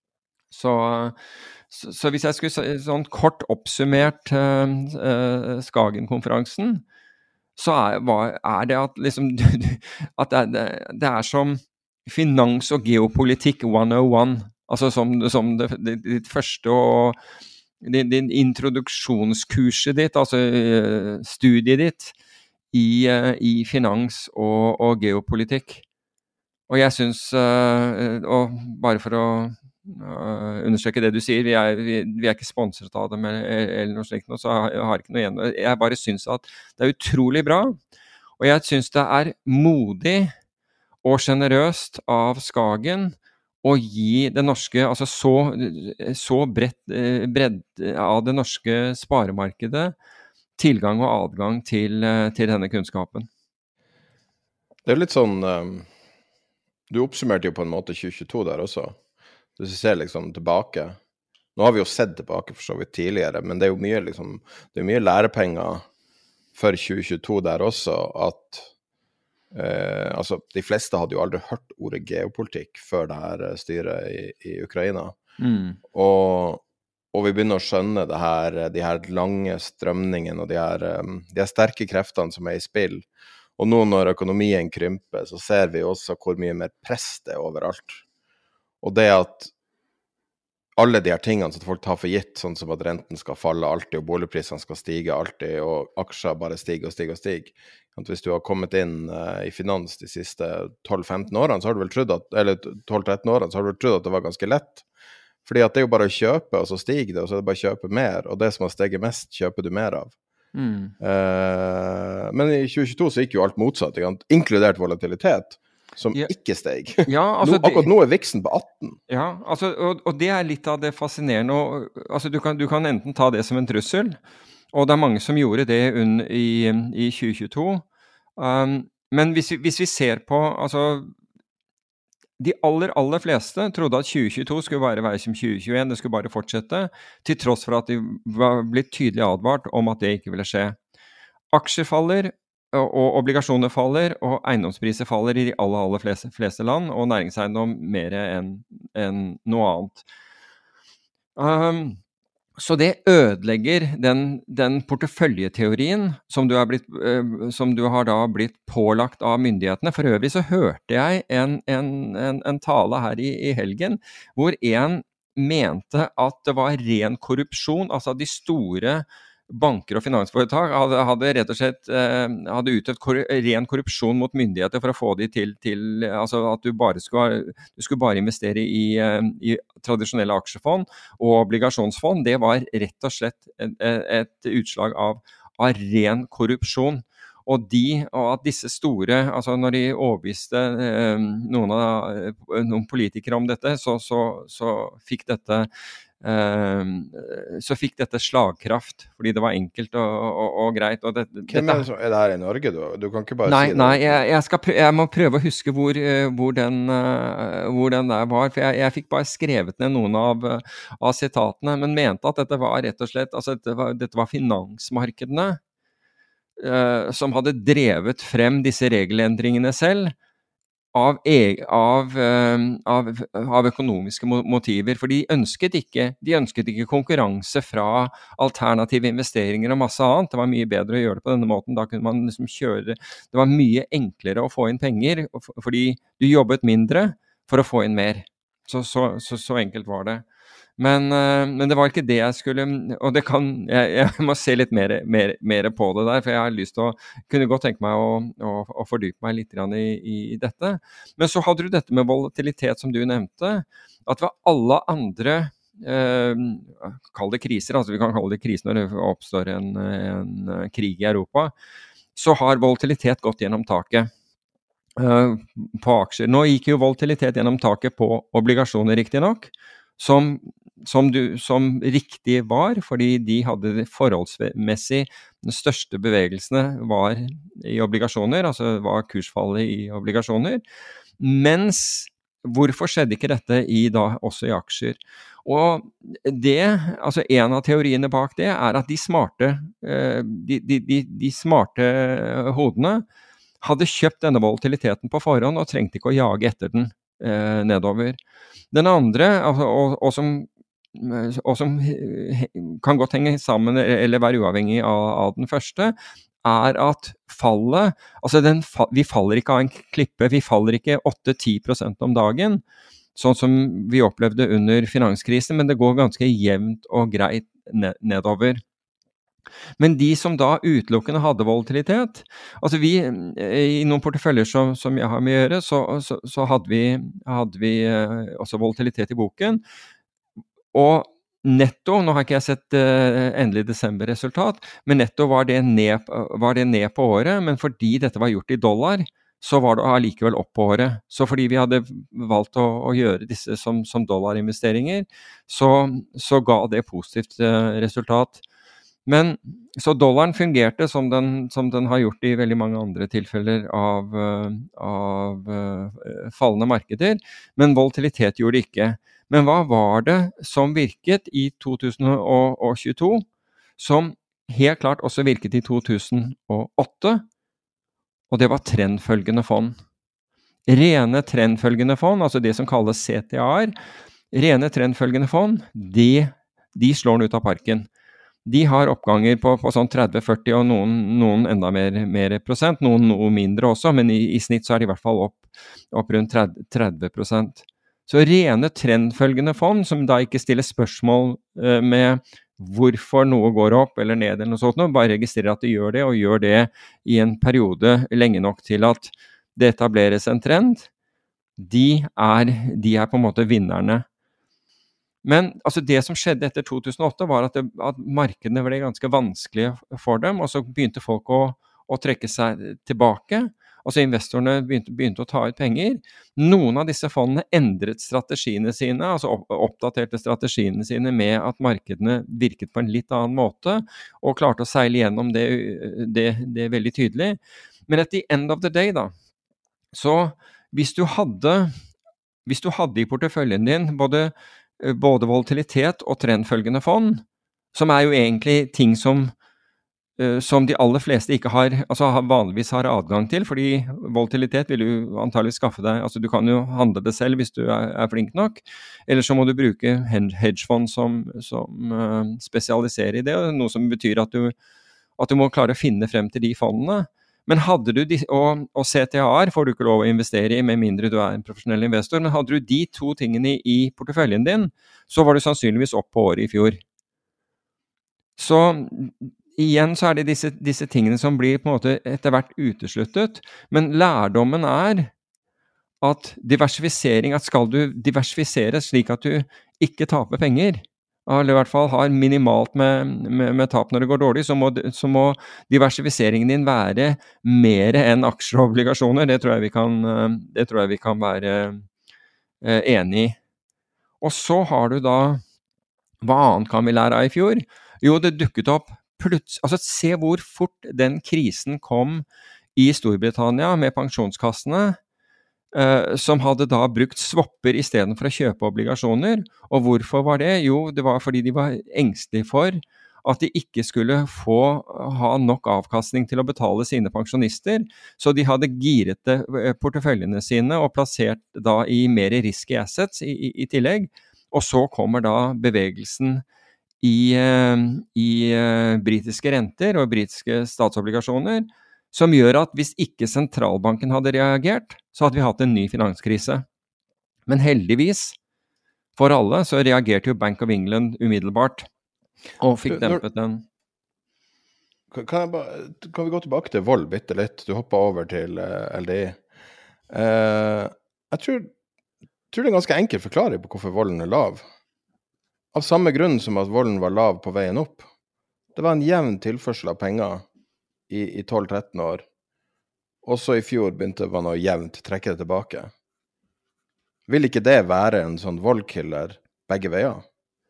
Så hvis jeg skulle sånn kort oppsummert Skagen-konferansen, så det at liksom at det som finans og geopolitikk 101, altså som det første og din introduksjonskurset ditt, altså studiet ditt i finans og geopolitikk. Og jeg synes, og bare for å understreke det du sier, vi ikke sponset av dem eller noe slikt, så jeg har ikke noe igjen. Jeg bare synes at det utrolig bra, og jeg synes det modig og generøst av Skagen å gi det norske, altså så bredd av det norske sparemarkedet tilgang og adgang til denne kunnskapen. Det litt sånn, du oppsummerte jo på en måte 2022 der også. Hvis du ser liksom tilbake, nå har vi jo sett tilbake for så vidt tidligere, men det jo mye liksom, det mye lærepenger for 2022 der også, at altså de fleste hadde jo aldri hørt ordet geopolitikk før det her styret i Ukraina. Og og vi begynner å skjønne de her lange strømningene og de her sterke kreftene som I spill. Og nå når økonomien krymper, så ser vi også hvor mye mer press det overalt. Og det at alle de her tingene som folk tar for gitt, sånn som at renten skal falle alltid, og boligprisene skal stige alltid, og aksjer bare stiger og stiger og stiger. Hvis du har kommet inn I finans de siste 12-15 årene, så har du vel trodd at, eller 12-13 årene, så har du vel trodd at det var ganske lett. Fordi at det jo bare å kjøpe, og så stiger det, og så det bare å kjøpe mer, og det som har steget mest, kjøper du mer av. Men I 2022 så gikk jo alt motsatt, inkludert volatilitet, som ikke steg. Ja, altså akkurat nå viksen på 18. Ja, altså, og det litt av det fascinerende. Og, altså, du kan enten ta det som en trussel, og det mange som gjorde det I 2022. Men hvis vi ser på, altså, de aller fleste trodde at 2022 skulle bare være som 2021, det skulle bare fortsette, til tross for at de var blitt tydelig advart om at det ikke ville skje. Aksjer faller, og obligasjoner faller, og eiendomspriser faller I de aller fleste land, og næringseiendom mer enn noe annet. Så det ødelegger den porteføljeteorien som du har da blitt pålagt av myndighetene. For øvrig så hørte jeg en tale her I helgen, hvor en mente at det var ren korrupsjon, altså de store banker og finansforetak hadde rett og slett hadde utøvd ren korrupsjon mot myndigheter for å få de til altså at du skulle bare investere I tradisjonelle aksjefond og obligasjonsfond. Det var rett og slett et utslag av ren korrupsjon. Og at disse store, altså når de overbeviste noen politikere om dette, så fikk dette slagkraft, fordi det var enkelt og greit. Og Hvem det her I Norge? Du kan ikke bare si det. Nei, jeg må prøve å huske hvor den der var, for jeg fikk bare skrevet ned noen av sitatene, men mente at dette var rett og slett, altså dette var finansmarkedene, som hadde drevet frem disse regelendringene selv av økonomiske motiver, for de ønsket ikke konkurranse fra alternative investeringer og masse annet. Det var mye bedre å gjøre det på denne måten. Da kunne man liksom kjøre, det var mye enklere å få inn penger, fordi du jobbet mindre for å få inn mer. Så enkelt var det. Men det var ikke det jeg skulle, og det jeg må se litt mer på det der, for jeg har lyst til kunne godt tenke meg å fordype meg litt I dette. Men så hadde du dette med volatilitet som du nevnte, at ved alle andre, kall det kriser, altså vi kan kalle det kriser når det oppstår en krig I Europa, så har volatilitet gått gjennom taket på aksjer. Nå gikk jo volatilitet gjennom taket på obligasjoner riktig nok, som riktig var, fordi de hadde forholdsmessig den største bevegelsene var I obligasjoner, altså var kursfallet I obligasjoner, mens hvorfor skjedde ikke dette også I aksjer? Og altså en av teoriene bak det at de smarte hodene hadde kjøpt denne volatiliteten på forhånd og trengte ikke å jage etter den nedover. Den andre, og som kan godt henge sammen eller være uavhengig av den første, at fallet, altså vi faller ikke av en klippe, vi faller ikke 8-10% om dagen, sånn som vi opplevde under finanskrisen, men det går ganske jevnt og greit nedover. Men de som da utelukkende hadde volatilitet, altså I noen porteføljer som jeg har med å gjøre, så hadde vi også volatilitet I boken, og netto, nå har ikke jeg sett endelig desemberresultat, men netto var det ned på året, men fordi dette var gjort I dollar, så var det allikevel opp på året. Så fordi vi hadde valgt å gjøre disse som dollarinvesteringer, så ga det positivt resultat. Men så dollaren fungerte som den har gjort I veldig mange andre tilfeller av fallende markeder, men volatilitet gjorde det ikke. Men hva var det som virket I 2022, som helt klart også virket I 2008, og det var trendfølgende fond. Rene trendfølgende fond, altså det som kalles CTAR, rene trendfølgende fond, de slår den ut av parken. De har oppganger på sånn 30-40 og noen enda mer prosent, noen noe mindre også, men i snitt så er de i hvert fall opp rundt 30%. Så rene trendfølgende fond, som da ikke stiller spørsmål med hvorfor noe går opp eller ned eller noe sånt, bare registrerer at det gjør det, og gjør det i en periode lenge nok til at det etableres en trend, de er på en måte vinnerne. Men altså det som skjedde etter 2008 var at markedene ble ganske vanskelige for dem, og så begynte folk å trekke seg tilbake. Altså investorene begynte å ta ut penger. Noen av disse fondene endret strategiene sine, altså oppdaterte strategiene sine med at markedene virket på en litt annen måte, og klarte å seile gjennom det veldig tydelig. Men at the end of the day da, så hvis du hadde i porteføljen din både volatilitet og trendfølgende fond, som jo egentlig ting som de aller fleste ikke vanligvis har adgang til, fordi volatilitet vil du antagelig skaffe deg, altså du kan jo handle det selv hvis du flink nok, eller så må du bruke hedgefond som spesialiserer i det, noe som betyr at du må klare å finne frem til de fondene. Men hadde du og CTAR får du ikke lov å investere i med mindre du en profesjonell investor, men hadde du de to tingene i porteføljen din, så var du sannsynligvis opp på året i fjor. Så igjen så det disse tingene som blir på en måte etter hvert utesluttet, men lærdommen at diversifisering, at skal du diversifisere slik at du ikke taper penger, eller i hvert fall har minimalt med tap når det går dårlig, så må diversifiseringen din være mer enn aksjer og obligasjoner. Det tror jeg vi kan være enig i. Og så har du da, hva annet kan vi lære av i fjor? Jo, det dukket opp altså se hvor fort den krisen kom i Storbritannia med pensjonskassene, som hadde da brukt swapper i stedet for å kjøpe obligasjoner. Og hvorfor var det? Jo, det var fordi de var engstelige for at de ikke skulle ha nok avkastning til å betale sine pensjonister, så de hadde giret porteføljene sine og plassert da i mer risky assets i tillegg. Og så kommer da bevegelsen i britiske renter og britiske statsobligasjoner, som gjør at hvis ikke sentralbanken hadde reagert, så hadde vi hatt en ny finanskrise. Men heldigvis, for alle, så reagerte jo Bank of England umiddelbart, og fikk dempet den. Kan vi gå tilbake til vold bitte litt? Du hoppet over til LDI. Jeg tror det ganske enkelt forklaring på hvorfor volden lav. Av samme grunn som at volden var lav på veien opp. Det var en jevn tilførsel av penger i 12-13 år. Også i fjor begynte man å jevnt trekke det tilbake. Vil ikke det være en sånn voldkiller begge veier?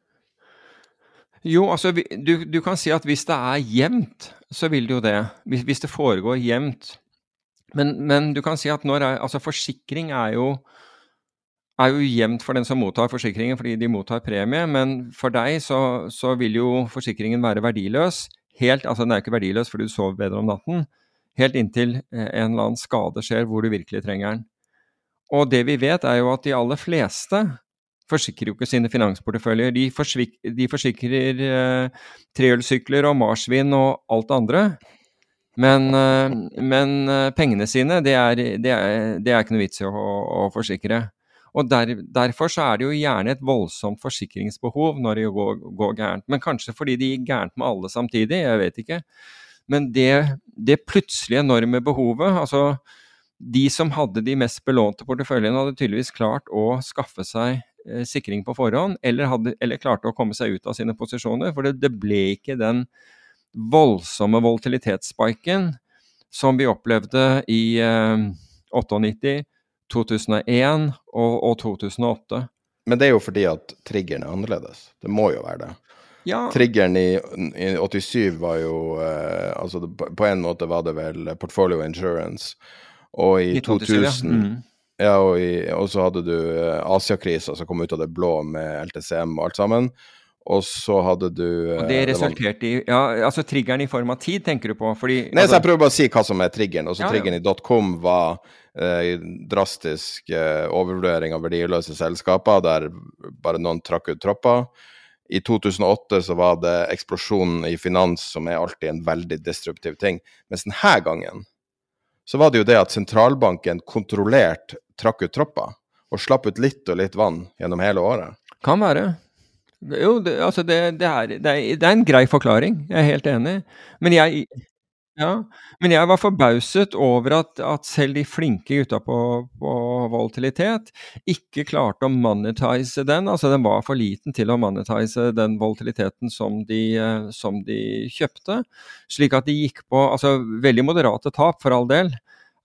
Jo, altså du kan si at hvis det jevnt, så vil det jo det. Hvis det foregår jevnt. Men du kan si at altså forsikring jo jevnt for den som mottar forsikringen, fordi de mottar premie, men for deg så vil jo forsikringen være verdiløs. Altså den ikke verdiløs fordi du sover bedre om natten, helt inntil en eller annen skade skjer hvor du virkelig trenger den. Og det vi vet jo at de aller fleste forsikrer jo ikke sine finansporteføljer. De forsikrer trehjulssykler og marsvin og alt andre, men pengene sine, det ikke noe vits i å forsikre. Og derfor så det jo gjerne et voldsomt forsikringsbehov når det går gærent. Men kanskje fordi det gikk gærent med alle samtidig, jeg vet ikke. Men det plutselig enorme behovet, altså de som hadde de mest belånte porteføljene hadde tydeligvis klart å skaffe seg sikring på forhånd, eller klarte å komme seg ut av sine posisjoner, for det ble ikke den voldsomme volatilitetsspiken som vi opplevde i 98, 2001 og 2008. Men det jo fordi at triggeren annerledes. Det må jo være det. Ja. Triggeren i 87 var jo, altså på en måte var det vel portfolio insurance, og i 2000, ja, og så hadde du Asia-krisa som kom ut av det blå med LTCM og alt sammen, og så hadde du... Og det resulterte i, ja, altså triggeren i form av tid, tenker du på? Fordi, nei, så jeg prøver bare å si hva som triggeren, og så triggeren i .com var drastisk overvurdering av verdiløse selskaper, der bare noen trakk ut tropper. I 2008 så var det eksplosjonen i finans som alltid en veldig destruktiv ting. Mens denne gangen så var det jo det at sentralbanken kontrollert trakk ut tropper og slapp ut litt og litt vann gjennom hele året. Kan være. Jo, det er en grei forklaring. Jeg er helt enig. Men jeg var forbauset over at selv de flinke gutta på volatilitet ikke klarte å monetize den. Altså den var for liten til å monetize den volatiliteten som de kjøpte. Slik at de gikk på veldig moderate tap for all del.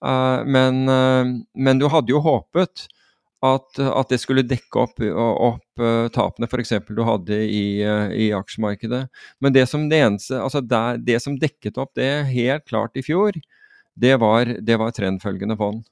Men du hadde jo håpet at det skulle dekke opp tapene for eksempel du hadde i aksjemarkedet. Men det som dekket opp det helt klart i fjor, det var trendfølgende fond.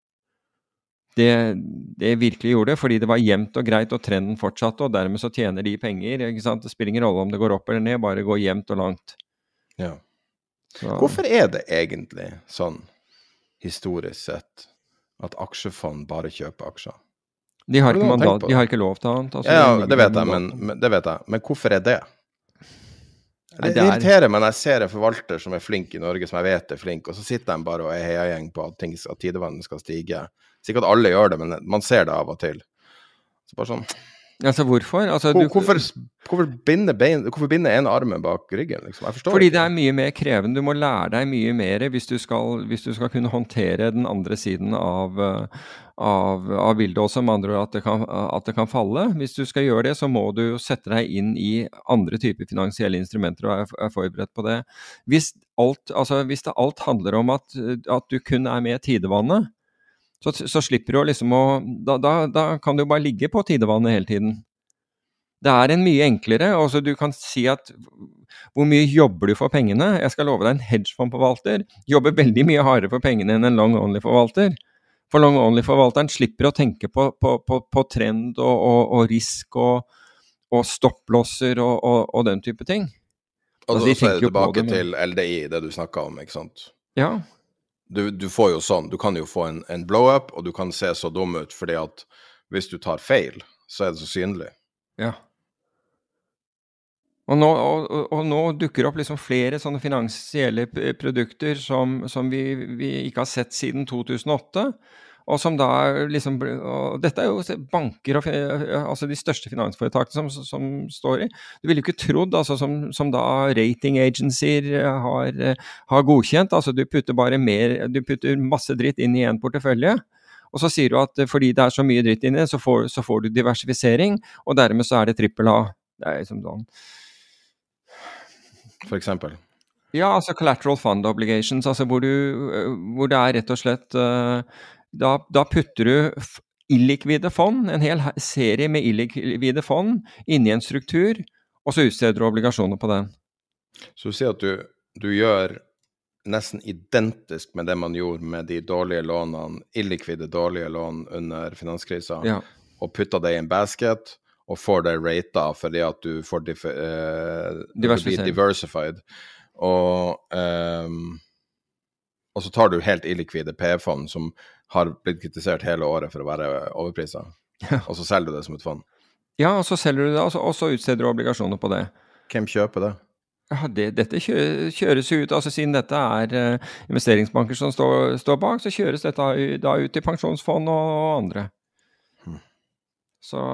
Det virkelig gjorde det, fordi det var jevnt og greit og trenden fortsatte, og dermed så tjener de penger, ikke sant? Det spiller ingen rolle om det går opp eller ned, bare går jevnt og langt. Ja. Hvorfor er det egentlig sånn, historisk sett, at aksjefond bare kjøper aksjer? De har ikke mandat, de har ikke lov til annet. Det vet jeg, men hvorfor er det? Det irriterer meg når jeg ser en forvalter som er flink i Norge, som jeg vet er flink, og så sitter de bare og er heiagjeng på at tidevannet skal stige. Sikkert alle gjør det, men man ser det av og til. Så bare sånn... hvorfor? Hvorfor binde en armen bak ryggen? Liksom? Jeg forstår fordi ikke. Det er mye mer krevende. Du må lære deg mye mer hvis du skal kunne håndtere den andre siden av bildet også, med andre ord at det kan falle. Hvis du skal gjøre det, så må du sette deg inn i andre typer finansielle instrumenter og er forberedt på det. Hvis alt handler om at du kun er med tidevannet, så slipper du liksom da kan du bare ligge på tidevannet hele tiden. Det er en mye enklere, du kan si at hvor mye jobber du for pengene? Jeg skal love deg en hedgefondforvalter jobber veldig mye hardere for pengene enn en long-only-forvalter. For long-only-forvalteren slipper å tenke på trend og risk og stopplosser og den type ting. Og så er det tilbake til LDI, det du snakket om, ikke sant? Ja. Du får jo sånn, du kan jo få en blow-up, og du kan se så dum ut, fordi at hvis du tar feil, så er det så synlig. Ja. Og nå dukker opp liksom flere sånne finansielle produkter som vi ikke har sett siden 2008, og som da liksom, og dette er jo banker og de største finansforetakene som står i. Du ville jo ikke trodd, som da rating agencies har godkjent, du putter masse dritt inn i en portefølje, og så sier du at fordi det er så mye dritt inni, så får du diversifisering, og dermed så er det trippel A. Det er liksom sånn. For eksempel? Ja, collateral fund obligations, hvor det er rett og slett... Da putter du illikvide fond, en hel serie med illikvide fond, inn i en struktur, og så utsteder du obligasjoner på den. Så du sier at du gjør nesten identisk med det man gjorde med de dårlige lånene, illikvide dårlige lån under finanskrisa, og putter det i en basket, og får det ratet fordi at du får diversified. Og så tar du helt illikvide PE-fond som har blitt kritisert hele året for å være overpriset, og så selger du det som et fond. Ja, og så selger du det, og så utsteder du obligasjoner på det. Hvem kjøper det? Ja, dette kjøres ut, siden dette er investeringsbanker som står bak, så kjøres dette da ut i pensjonsfond og andre. Så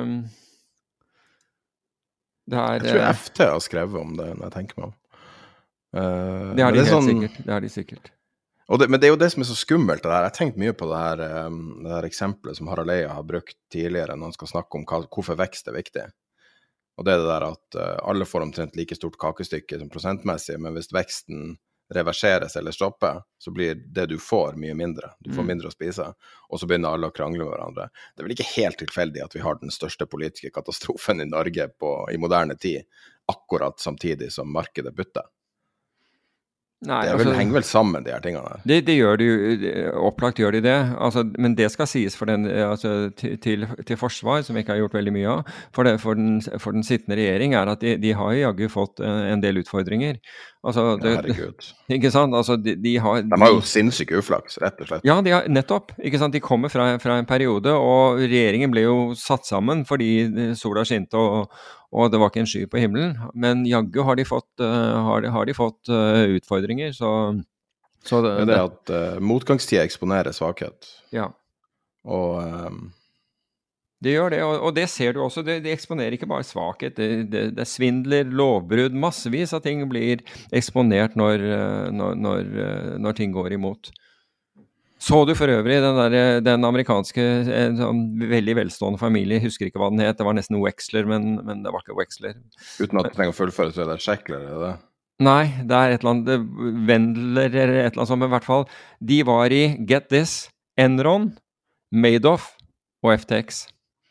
det er... Jeg tror FT har skrevet om det når jeg tenker meg om. Det har de helt sikkert, det har de sikkert. Men det er jo det som er så skummelt det der. Jeg har tenkt mye på det her eksempelet som Harald Eia har brukt tidligere når han skal snakke om hvorfor vekst er viktig. Og det er det der at alle får omtrent like stort kakestykke som prosentmessig, men hvis veksten reverseres eller stopper, så blir det du får mye mindre. Du får mindre å spise, og så begynner alle å krangle med hverandre. Det er vel ikke helt tilfeldig at vi har den største politiske katastrofen i Norge i moderne tid, akkurat samtidig som markedet butter. Nei, det henger vel sammen, de her tingene der. Det gjør de jo, opplagt gjør de det. Men det skal sies for til forsvar, som vi ikke har gjort veldig mye av, for den sittende regjering, er at de har jaggu fått en del utfordringer. Herregud. Ikke sant? De har jo sinnssyk uflaks, rett og slett. Ja, nettopp. Ikke sant? De kommer fra en periode, og regjeringen ble jo satt sammen fordi sola skinte, og det var ikke en sky på himmelen. Men jaggu har de fått, utfordringer, så det at motgangstid eksponerer svakhet. Ja. Og det gjør det, og det ser du også. Det eksponerer ikke bare svakhet. Det er svindler, lovbrudd, massevis av ting blir eksponert når ting går imot. Så du for øvrig den amerikanske, en sånn veldig velstående familie, jeg husker ikke hva den het, det var nesten Wexler, men det var ikke Wexler. Uten at du trenger å fullføre, så det Scheckler, det? Nei, det et eller annet, Wendler eller et eller annet sånt, men i hvert fall, de var i, get this, Enron, Madoff og FTX.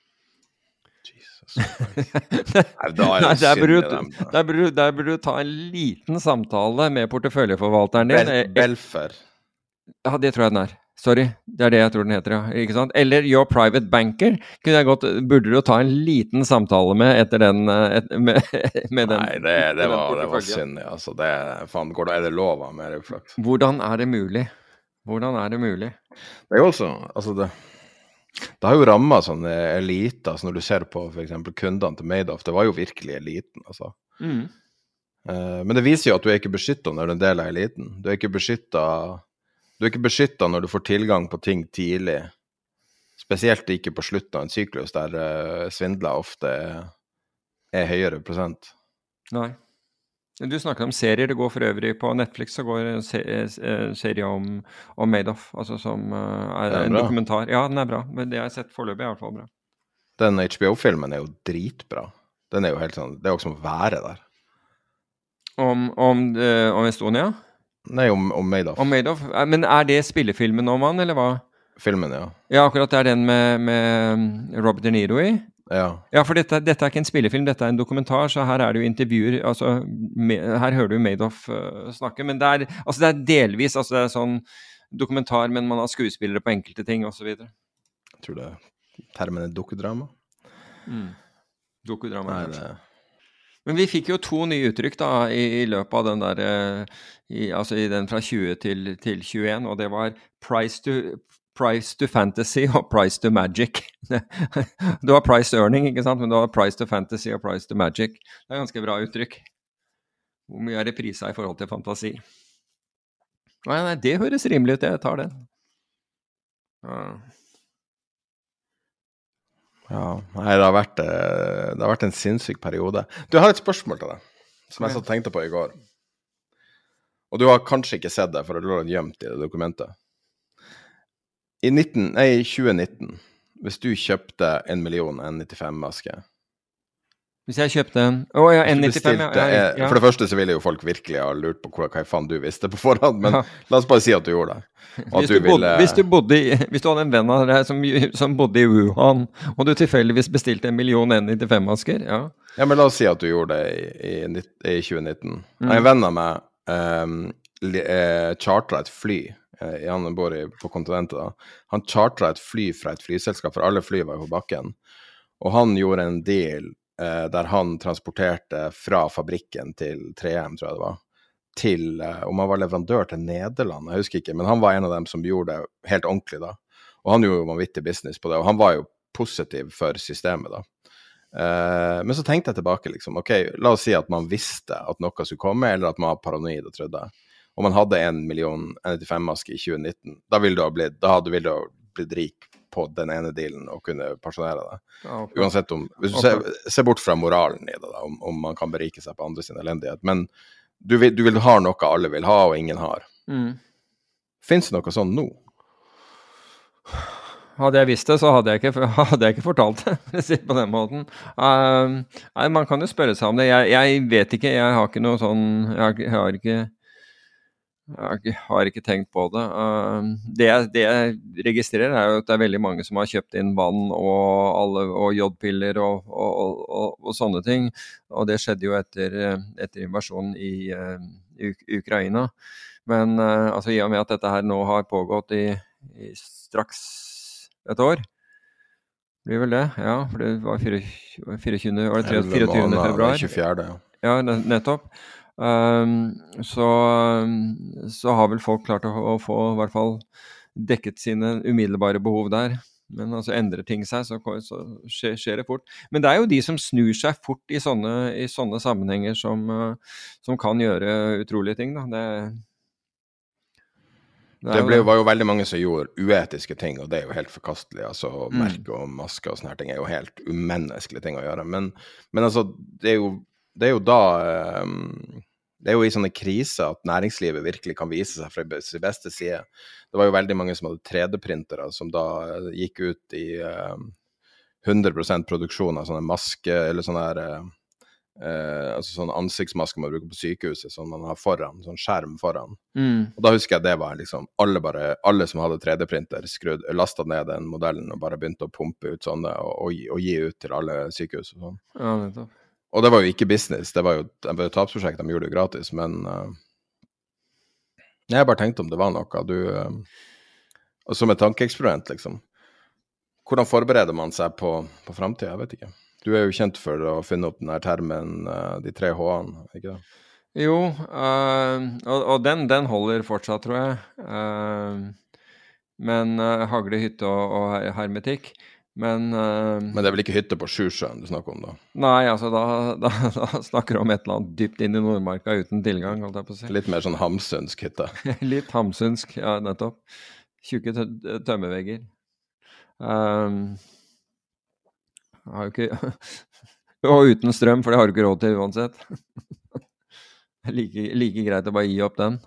Der burde du ta en liten samtale med porteføljeforvalteren din. Belfer. Ja, det tror jeg den Sorry, det det jeg tror den heter, ja. Ikke sant? Eller Your Private Banker. Burde du ta en liten samtale med etter den med den? Nei, det var synd, ja. Altså, det lov av mer uflaks? Hvordan det mulig? Det jo også, altså det har jo rammet sånne eliter, altså når du ser på for eksempel kundene til Madoff, det var jo virkelig eliten, altså. Men det viser jo at du ikke beskyttet når du en del av eliten. Du ikke beskyttet når du får tilgang på ting tidlig, spesielt ikke på slutten av en syklus, der svindler ofte høyere prosent. Nei. Du snakker om serier, det går for øvrig på Netflix, så går en serie om Madoff, altså som en dokumentar. Ja, den bra, men det har jeg sett foreløpig i hvert fall bra. Den HBO-filmen jo dritbra. Den jo helt sånn, det også som å være der. Om Estonia? Nei, om Madoff. Om Madoff, men det spillefilmen om han, eller hva? Filmen, ja. Ja, akkurat det den med Robert De Niro i. Ja, for dette ikke en spillefilm, dette en dokumentar, så her det jo intervjuer, altså, her hører du Madoff snakke, men det altså det delvis, altså det sånn dokumentar, men man har skuespillere på enkelte ting, og så videre. Jeg tror termen dokudrama. Dokudrama, Men vi fikk jo 2 nye uttrykk da, i løpet av den altså i den fra 20 til 21, og det var price to fantasy og price to magic. Det var price to earning, ikke sant? Men det var price to fantasy og price to magic. Det ganske bra uttrykk. Hvor mye det priset i forhold til fantasi? Nei, det høres rimelig ut, jeg tar den. Ja, nei, det har vært en sinnssyk periode. Du har et spørsmål til deg, som jeg så tenkte på i går. Og du har kanskje ikke sett det, for det lå gjemt i det dokumentet. I 2019, hvis du kjøpte 1 million N95-maske. Hvis jeg kjøpte N95, ja. For det første så ville jo folk virkelig ha lurt på hva faen du visste på forhånd, men la oss bare si at du gjorde det. Hvis du hadde en venn av deg som bodde i Wuhan, og du tilfeldigvis bestilte 1 million N95-masker, ja. Ja, men la oss si at du gjorde det i 2019. En venn av meg chartret et fly. Han bor på kontinentet da. Han chartret et fly fra et flyselskap, for alle fly var på bakken. Og han gjorde en deal der han transporterte fra fabrikken til 3M, tror jeg det var, til, om han var leverandør til Nederland, jeg husker ikke, men han var en av dem som gjorde det helt ordentlig da. Og han gjorde jo vanvittig business på det, og han var jo positiv for systemet da. Men så tenkte jeg tilbake liksom, ok, la oss si at man visste at noe skulle komme, eller at man var paranoid og trodde. Og man hadde 1 million N95-maske i 2019, da hadde du blitt rik på den ene dealen og kunne pensjonere det. Ja, okay. Uansett hvis du ser bort fra moralen i det da, om man kan berike seg på andre sin elendighet, men du vil ha noe alle vil ha og ingen har. Finnes det noe sånn nå? Hadde jeg visst det, så hadde jeg ikke fortalt det, for å si på den måten. Nei, man kan jo spørre seg om det. Jeg vet ikke, jeg har ikke noe sånn, jeg har ikke tenkt på det. Det jeg registrerer jo at det veldig mange som har kjøpt inn vann og jodpiller og sånne ting, og det skjedde jo etter invasjonen i Ukraina. Men altså, i og med at dette her nå har pågått i straks et år, blir vel det, ja, for det var 24. februar. 24. Ja, nettopp. Så har vel folk klart å få I hvert fall dekket sine umiddelbare behov der. Men altså endrer ting seg, så skjer det fort. Men det jo de som snur seg fort i sånne sammenhenger som kan gjøre utrolige ting, da. Var jo veldig mange som gjorde uetiske ting, og det jo helt forkastelig. Altså, merke og maske og sånne her ting jo helt umenneskelige ting å gjøre. Men altså, det jo da det jo i sånne kriser at næringslivet virkelig kan vise seg fra sin beste side. Det var jo veldig mange som hadde 3D-printere, som da gikk ut i 100% produksjon av sånne maske, eller sånne her, altså sånne ansiktsmasker man bruker på sykehuset, som man har foran, sånn skjerm foran. Og da husker jeg det var liksom, alle som hadde 3D-printer lastet ned den modellen og bare begynte å pumpe ut sånne og gi ut til alle sykehus og sånn. Ja, nettopp. Og det var jo ikke business, det var jo et tapsprosjekt, de gjorde det gratis, men jeg bare tenkte om det var noe, og som et tankeeksperiment, liksom. Hvordan forbereder man seg på fremtiden? Jeg vet ikke. Du jo kjent for å finne opp den her termen, de 3 H-ene, ikke det? Jo, og den holder fortsatt, tror jeg. Men hagle, hytte og hermetikk. Men det vel ikke hytte på Sjusjøen du snakker om da? Nei, altså da snakker du om et eller annet dypt inn i Nordmarka uten tilgang, holdt jeg på å si. Litt mer sånn hamsunsk hytte. Litt hamsunsk, ja, nettopp. Tjukke tømmevegger. Har jo ikke og uten strøm, for det har du ikke råd til uansett. like greit å bare gi opp den.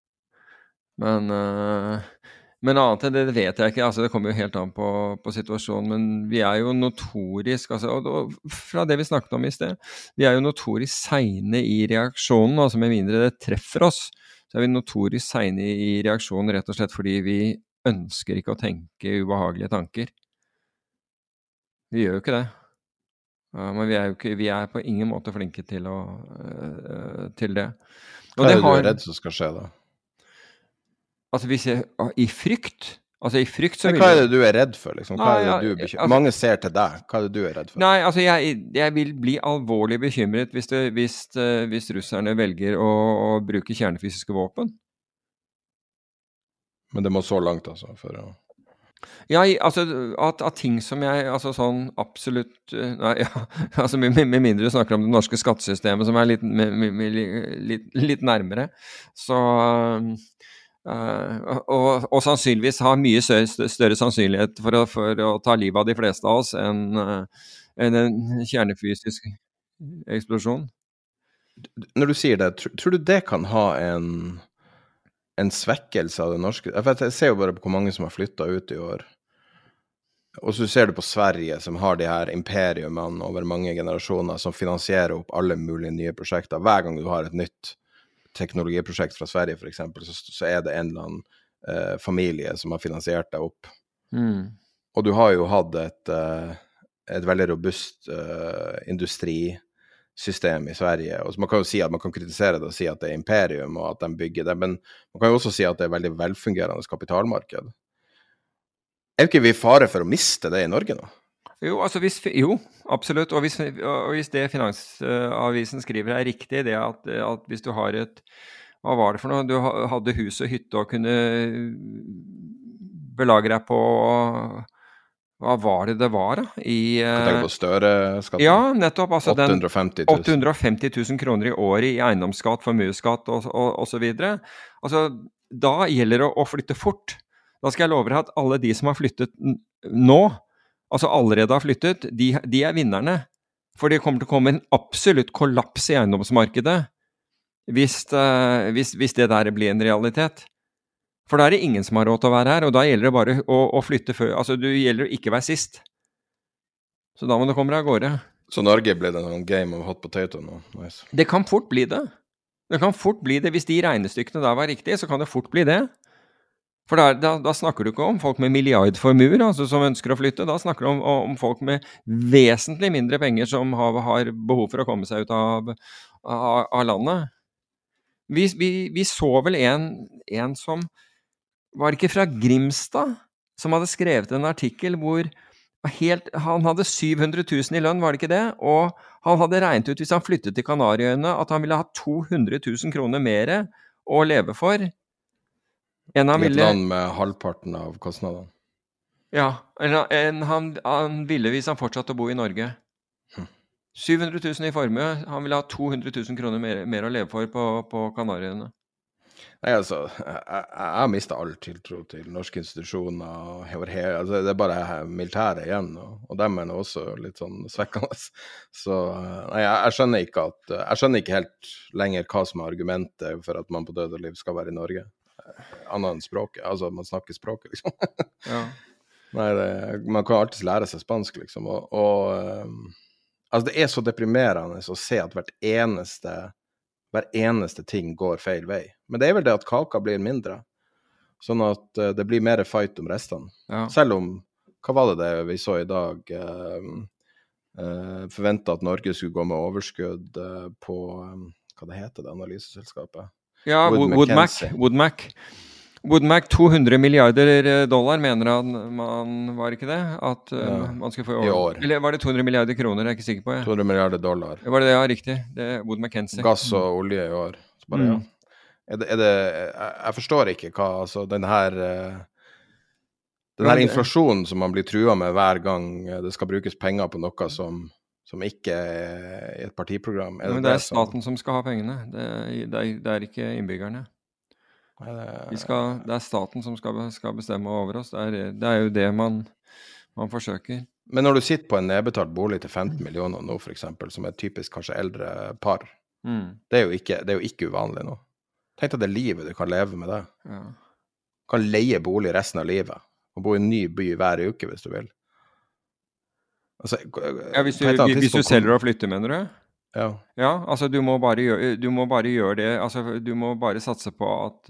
Men annet enn det vet jeg ikke, altså det kommer jo helt an på situasjonen, men vi jo notorisk, altså, og fra det vi snakket om i sted, vi jo notorisk sene i reaksjonen, altså med mindre det treffer oss, så vi notorisk sene i reaksjonen rett og slett fordi vi ønsker ikke å tenke ubehagelige tanker. Vi gjør jo ikke det. Men vi på ingen måte flinke til det. Og Hva du redd som skal skje da? Altså hvis i frykt så men hva det du redd for, liksom? Hva det du bekymret? Mange ser til deg, hva det du redd for? Nei, altså jeg vil bli alvorlig bekymret hvis russerne velger å bruke kjernefysiske våpen. Men det må så langt altså, for å... Ja, altså at ting som jeg, altså sånn absolutt, nei, ja, altså med mindre du snakker om det norske skattesystemet som litt nærmere, så... og sannsynligvis har mye større sannsynlighet for å ta livet av de fleste av oss enn en kjernefysisk eksplosjon. Når du sier det, tror du det kan ha en svekkelse av det norske? Jeg ser jo bare på hvor mange som har flyttet ut i år. Og så ser du på Sverige, som har de her imperiumene over mange generasjoner, som finansierer opp alle mulige nye prosjekter. Hver gang du har et nytt teknologiprosjekt fra Sverige, for eksempel, så det en eller annen familie som har finansiert det opp. Og du har jo hatt et veldig robust industrisystem i Sverige, og så man kan jo si at man kan kritisere det og si at det imperium og at de bygger det, men man kan jo også si at det veldig velfungerende kapitalmarked. Ikke vi fare for å miste det i Norge nå? Jo, altså jo, absolutt, og hvis det Finansavisen skriver riktig, det at hvis du har hva var det for noe? Du hadde hus og hytte og kunne belage deg på, hva var det var da? Kan tenke på Støre-skatten? Ja, nettopp, altså 850 000 kroner i året i eiendomsskatt, formuesskatt og så videre. Altså, da gjelder det å flytte fort. Da skal jeg love deg at alle de som har flyttet nå, altså allerede har flyttet, de vinnerne. For det kommer til å komme en absolutt kollaps i eiendomsmarkedet hvis det der blir en realitet. For da det ingen som har råd til å være her, og da gjelder det bare å flytte før. Altså, det gjelder å ikke være sist. Så da må du komme deg av gårde. Så Norge blir det en game of hot potato nå? Nice. Det kan fort bli det. Det kan fort bli det. Hvis de regnestykkene der var riktige, så kan det fort bli det. For da snakker du ikke om folk med milliardformuer, altså som ønsker å flytte. Da snakker du om folk med vesentlig mindre penger som har behov for å komme seg ut av landet. Vi så vel en som var ikke fra Grimstad, som hadde skrevet en artikkel hvor han hadde 700 000 i lønn, var det ikke det? Og han hadde regnet ut hvis han flyttet til Kanariøyene at han ville ha 200 000 kroner mer å leve for. I et land med halvparten av kostnadene. Ja, han ville hvis han fortsatte å bo i Norge. 700 000 i formue, han ville ha 200 000 kroner mer å leve for på Kanariøyene. Nei, altså, jeg har mistet all tiltro til norske institusjoner. Altså, det bare militæret igjen, og dem nå også litt sånn svekkende. Så nei, jeg skjønner ikke helt lenger hva som argumentet for at man på død og liv skal være i Norge. Annet enn språket, altså man snakker språket, liksom. Ja. Nei, man kan alltid lære seg spansk, liksom. Altså, det så deprimerende å se at hver eneste ting går feil vei. Men det vel det at kaka blir mindre, sånn at det blir mer fight om restene. Ja. Selv om, hva var det vi så i dag, forventet at Norge skulle gå med overskudd på, hva det heter det analyseselskapet? Ja, Woodmac, 200 milliarder dollar mener man, var ikke det? At man skulle få i år. Eller var det 200 milliarder kroner, jeg ikke sikker på. 200 milliarder dollar. Var det det? Ja, riktig. Det Wood Mackenzie. Gass og olje i år. Så bare, ja. Jeg forstår ikke hva, altså den her inflasjonen som man blir trua med hver gang det skal brukes penger på noe som ikke i et partiprogram. Men det staten som skal ha pengene. Det ikke innbyggerne. Det staten som skal bestemme over oss. Det jo det man forsøker. Men når du sitter på en nedbetalt bolig til 15 millioner nå, for eksempel, som typisk kanskje eldre par, det jo ikke uvanlig nå. Tenk deg det livet du kan leve med det. Ja. Du kan leie bolig resten av livet, og bo i en ny by hver uke hvis du vil. Altså, hvis du selger og flytter, mener du? Ja, altså du må bare gjøre det, altså du må bare satse på at,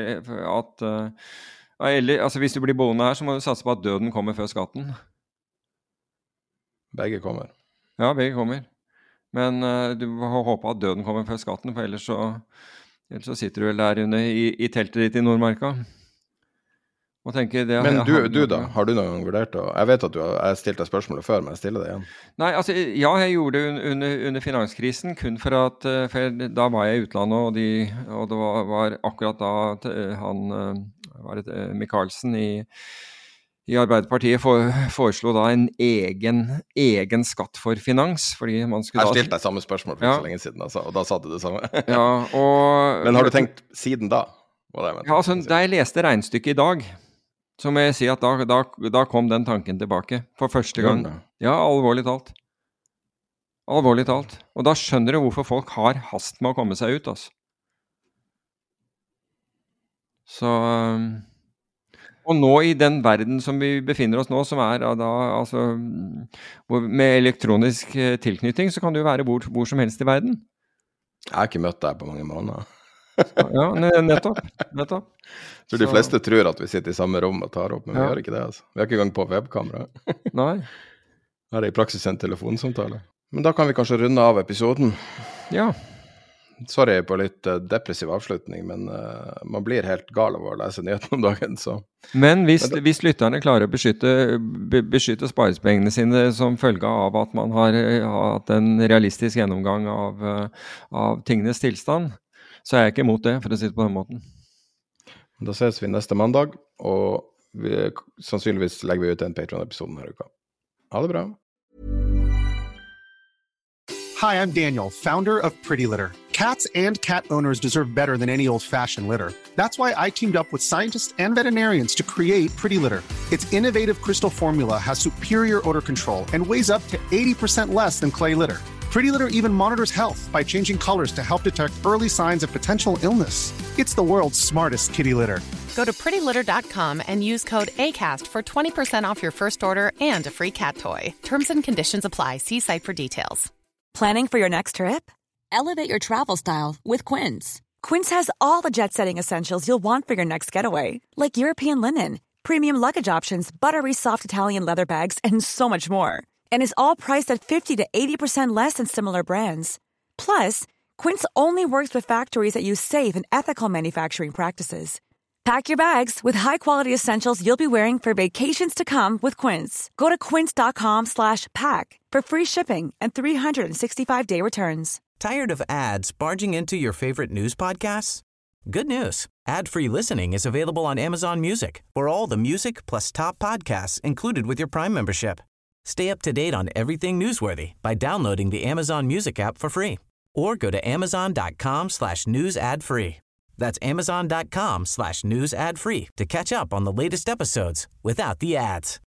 eller, altså hvis du blir boende her, så må du satse på at døden kommer før skatten. Begge kommer. Ja, begge kommer. Men du må håpe at døden kommer før skatten, for ellers så sitter du vel der i teltet ditt i Nordmarka. Men du da, har du noen gang vurdert det? Jeg vet at du har stilt deg spørsmålet før, men jeg stiller det igjen. Nei, altså, ja, jeg gjorde det under finanskrisen, kun for da var jeg i utlandet, og det var akkurat da Michaelsen i Arbeiderpartiet foreslo da en egen skatt for finans, fordi man skulle Jeg stilte deg samme spørsmål for så lenge siden, altså, og da sa du det samme. Ja, men har du tenkt siden da? Ja, altså, da jeg leste regnestykket i dag, så må jeg si at da kom den tanken tilbake for første gang. Ja, alvorlig talt. Alvorlig talt. Og da skjønner du hvorfor folk har hast med å komme seg ut, altså. Så og nå i den verden som vi befinner oss nå, som da, altså, med elektronisk tilknytning, så kan du være hvor som helst i verden. Jeg har ikke møtt deg på mange måneder. Ja, nettopp. Så de fleste tror at vi sitter i samme rom og tar opp, men vi gjør ikke det, altså. Vi har ikke gang på webkamera. Nei. Her i praksis en telefonsamtale. Men da kan vi kanskje runde av episoden. Ja. Sorry på litt depressiv avslutning, men man blir helt gal av å lese nyheten om dagen, så. Men hvis lytterne klarer å beskytte sparepengene sine som følge av at man har hatt en realistisk gjennomgang av tingenes tilstand, så jeg ikke imot det, for å si det på den måten. Da ses vi neste mandag, og sannsynligvis legger vi ut en Patreon-episode denne uka. Ha det bra. Hi, I'm Daniel, founder of Pretty Litter. Cats and cat owners deserve better than any old-fashioned litter. That's why I teamed up with scientists and veterinarians to create Pretty Litter. Its innovative crystal formula has superior odor control and weighs up to 80% less than clay litter. Pretty Litter even monitors health by changing colors to help detect early signs of potential illness. It's the world's smartest kitty litter. Go to prettylitter.com and use code ACAST for 20% off your first order and a free cat toy. Terms and conditions apply. See site for details. Planning for your next trip? Elevate your travel style with Quince. Quince has all the jet-setting essentials you'll want for your next getaway, like European linen, premium luggage options, buttery soft Italian leather bags, and so much more. And is all priced at 50 to 80% less than similar brands. Plus, Quince only works with factories that use safe and ethical manufacturing practices. Pack your bags with high-quality essentials you'll be wearing for vacations to come with Quince. Go to quince.com/pack for free shipping and 365-day returns. Tired of ads barging into your favorite news podcasts? Good news. Ad-free listening is available on Amazon Music for all the music plus top podcasts included with your Prime membership. Stay up to date on everything newsworthy by downloading the Amazon Music app for free or go to amazon.com/news ad free. That's amazon.com/news ad free to catch up on the latest episodes without the ads.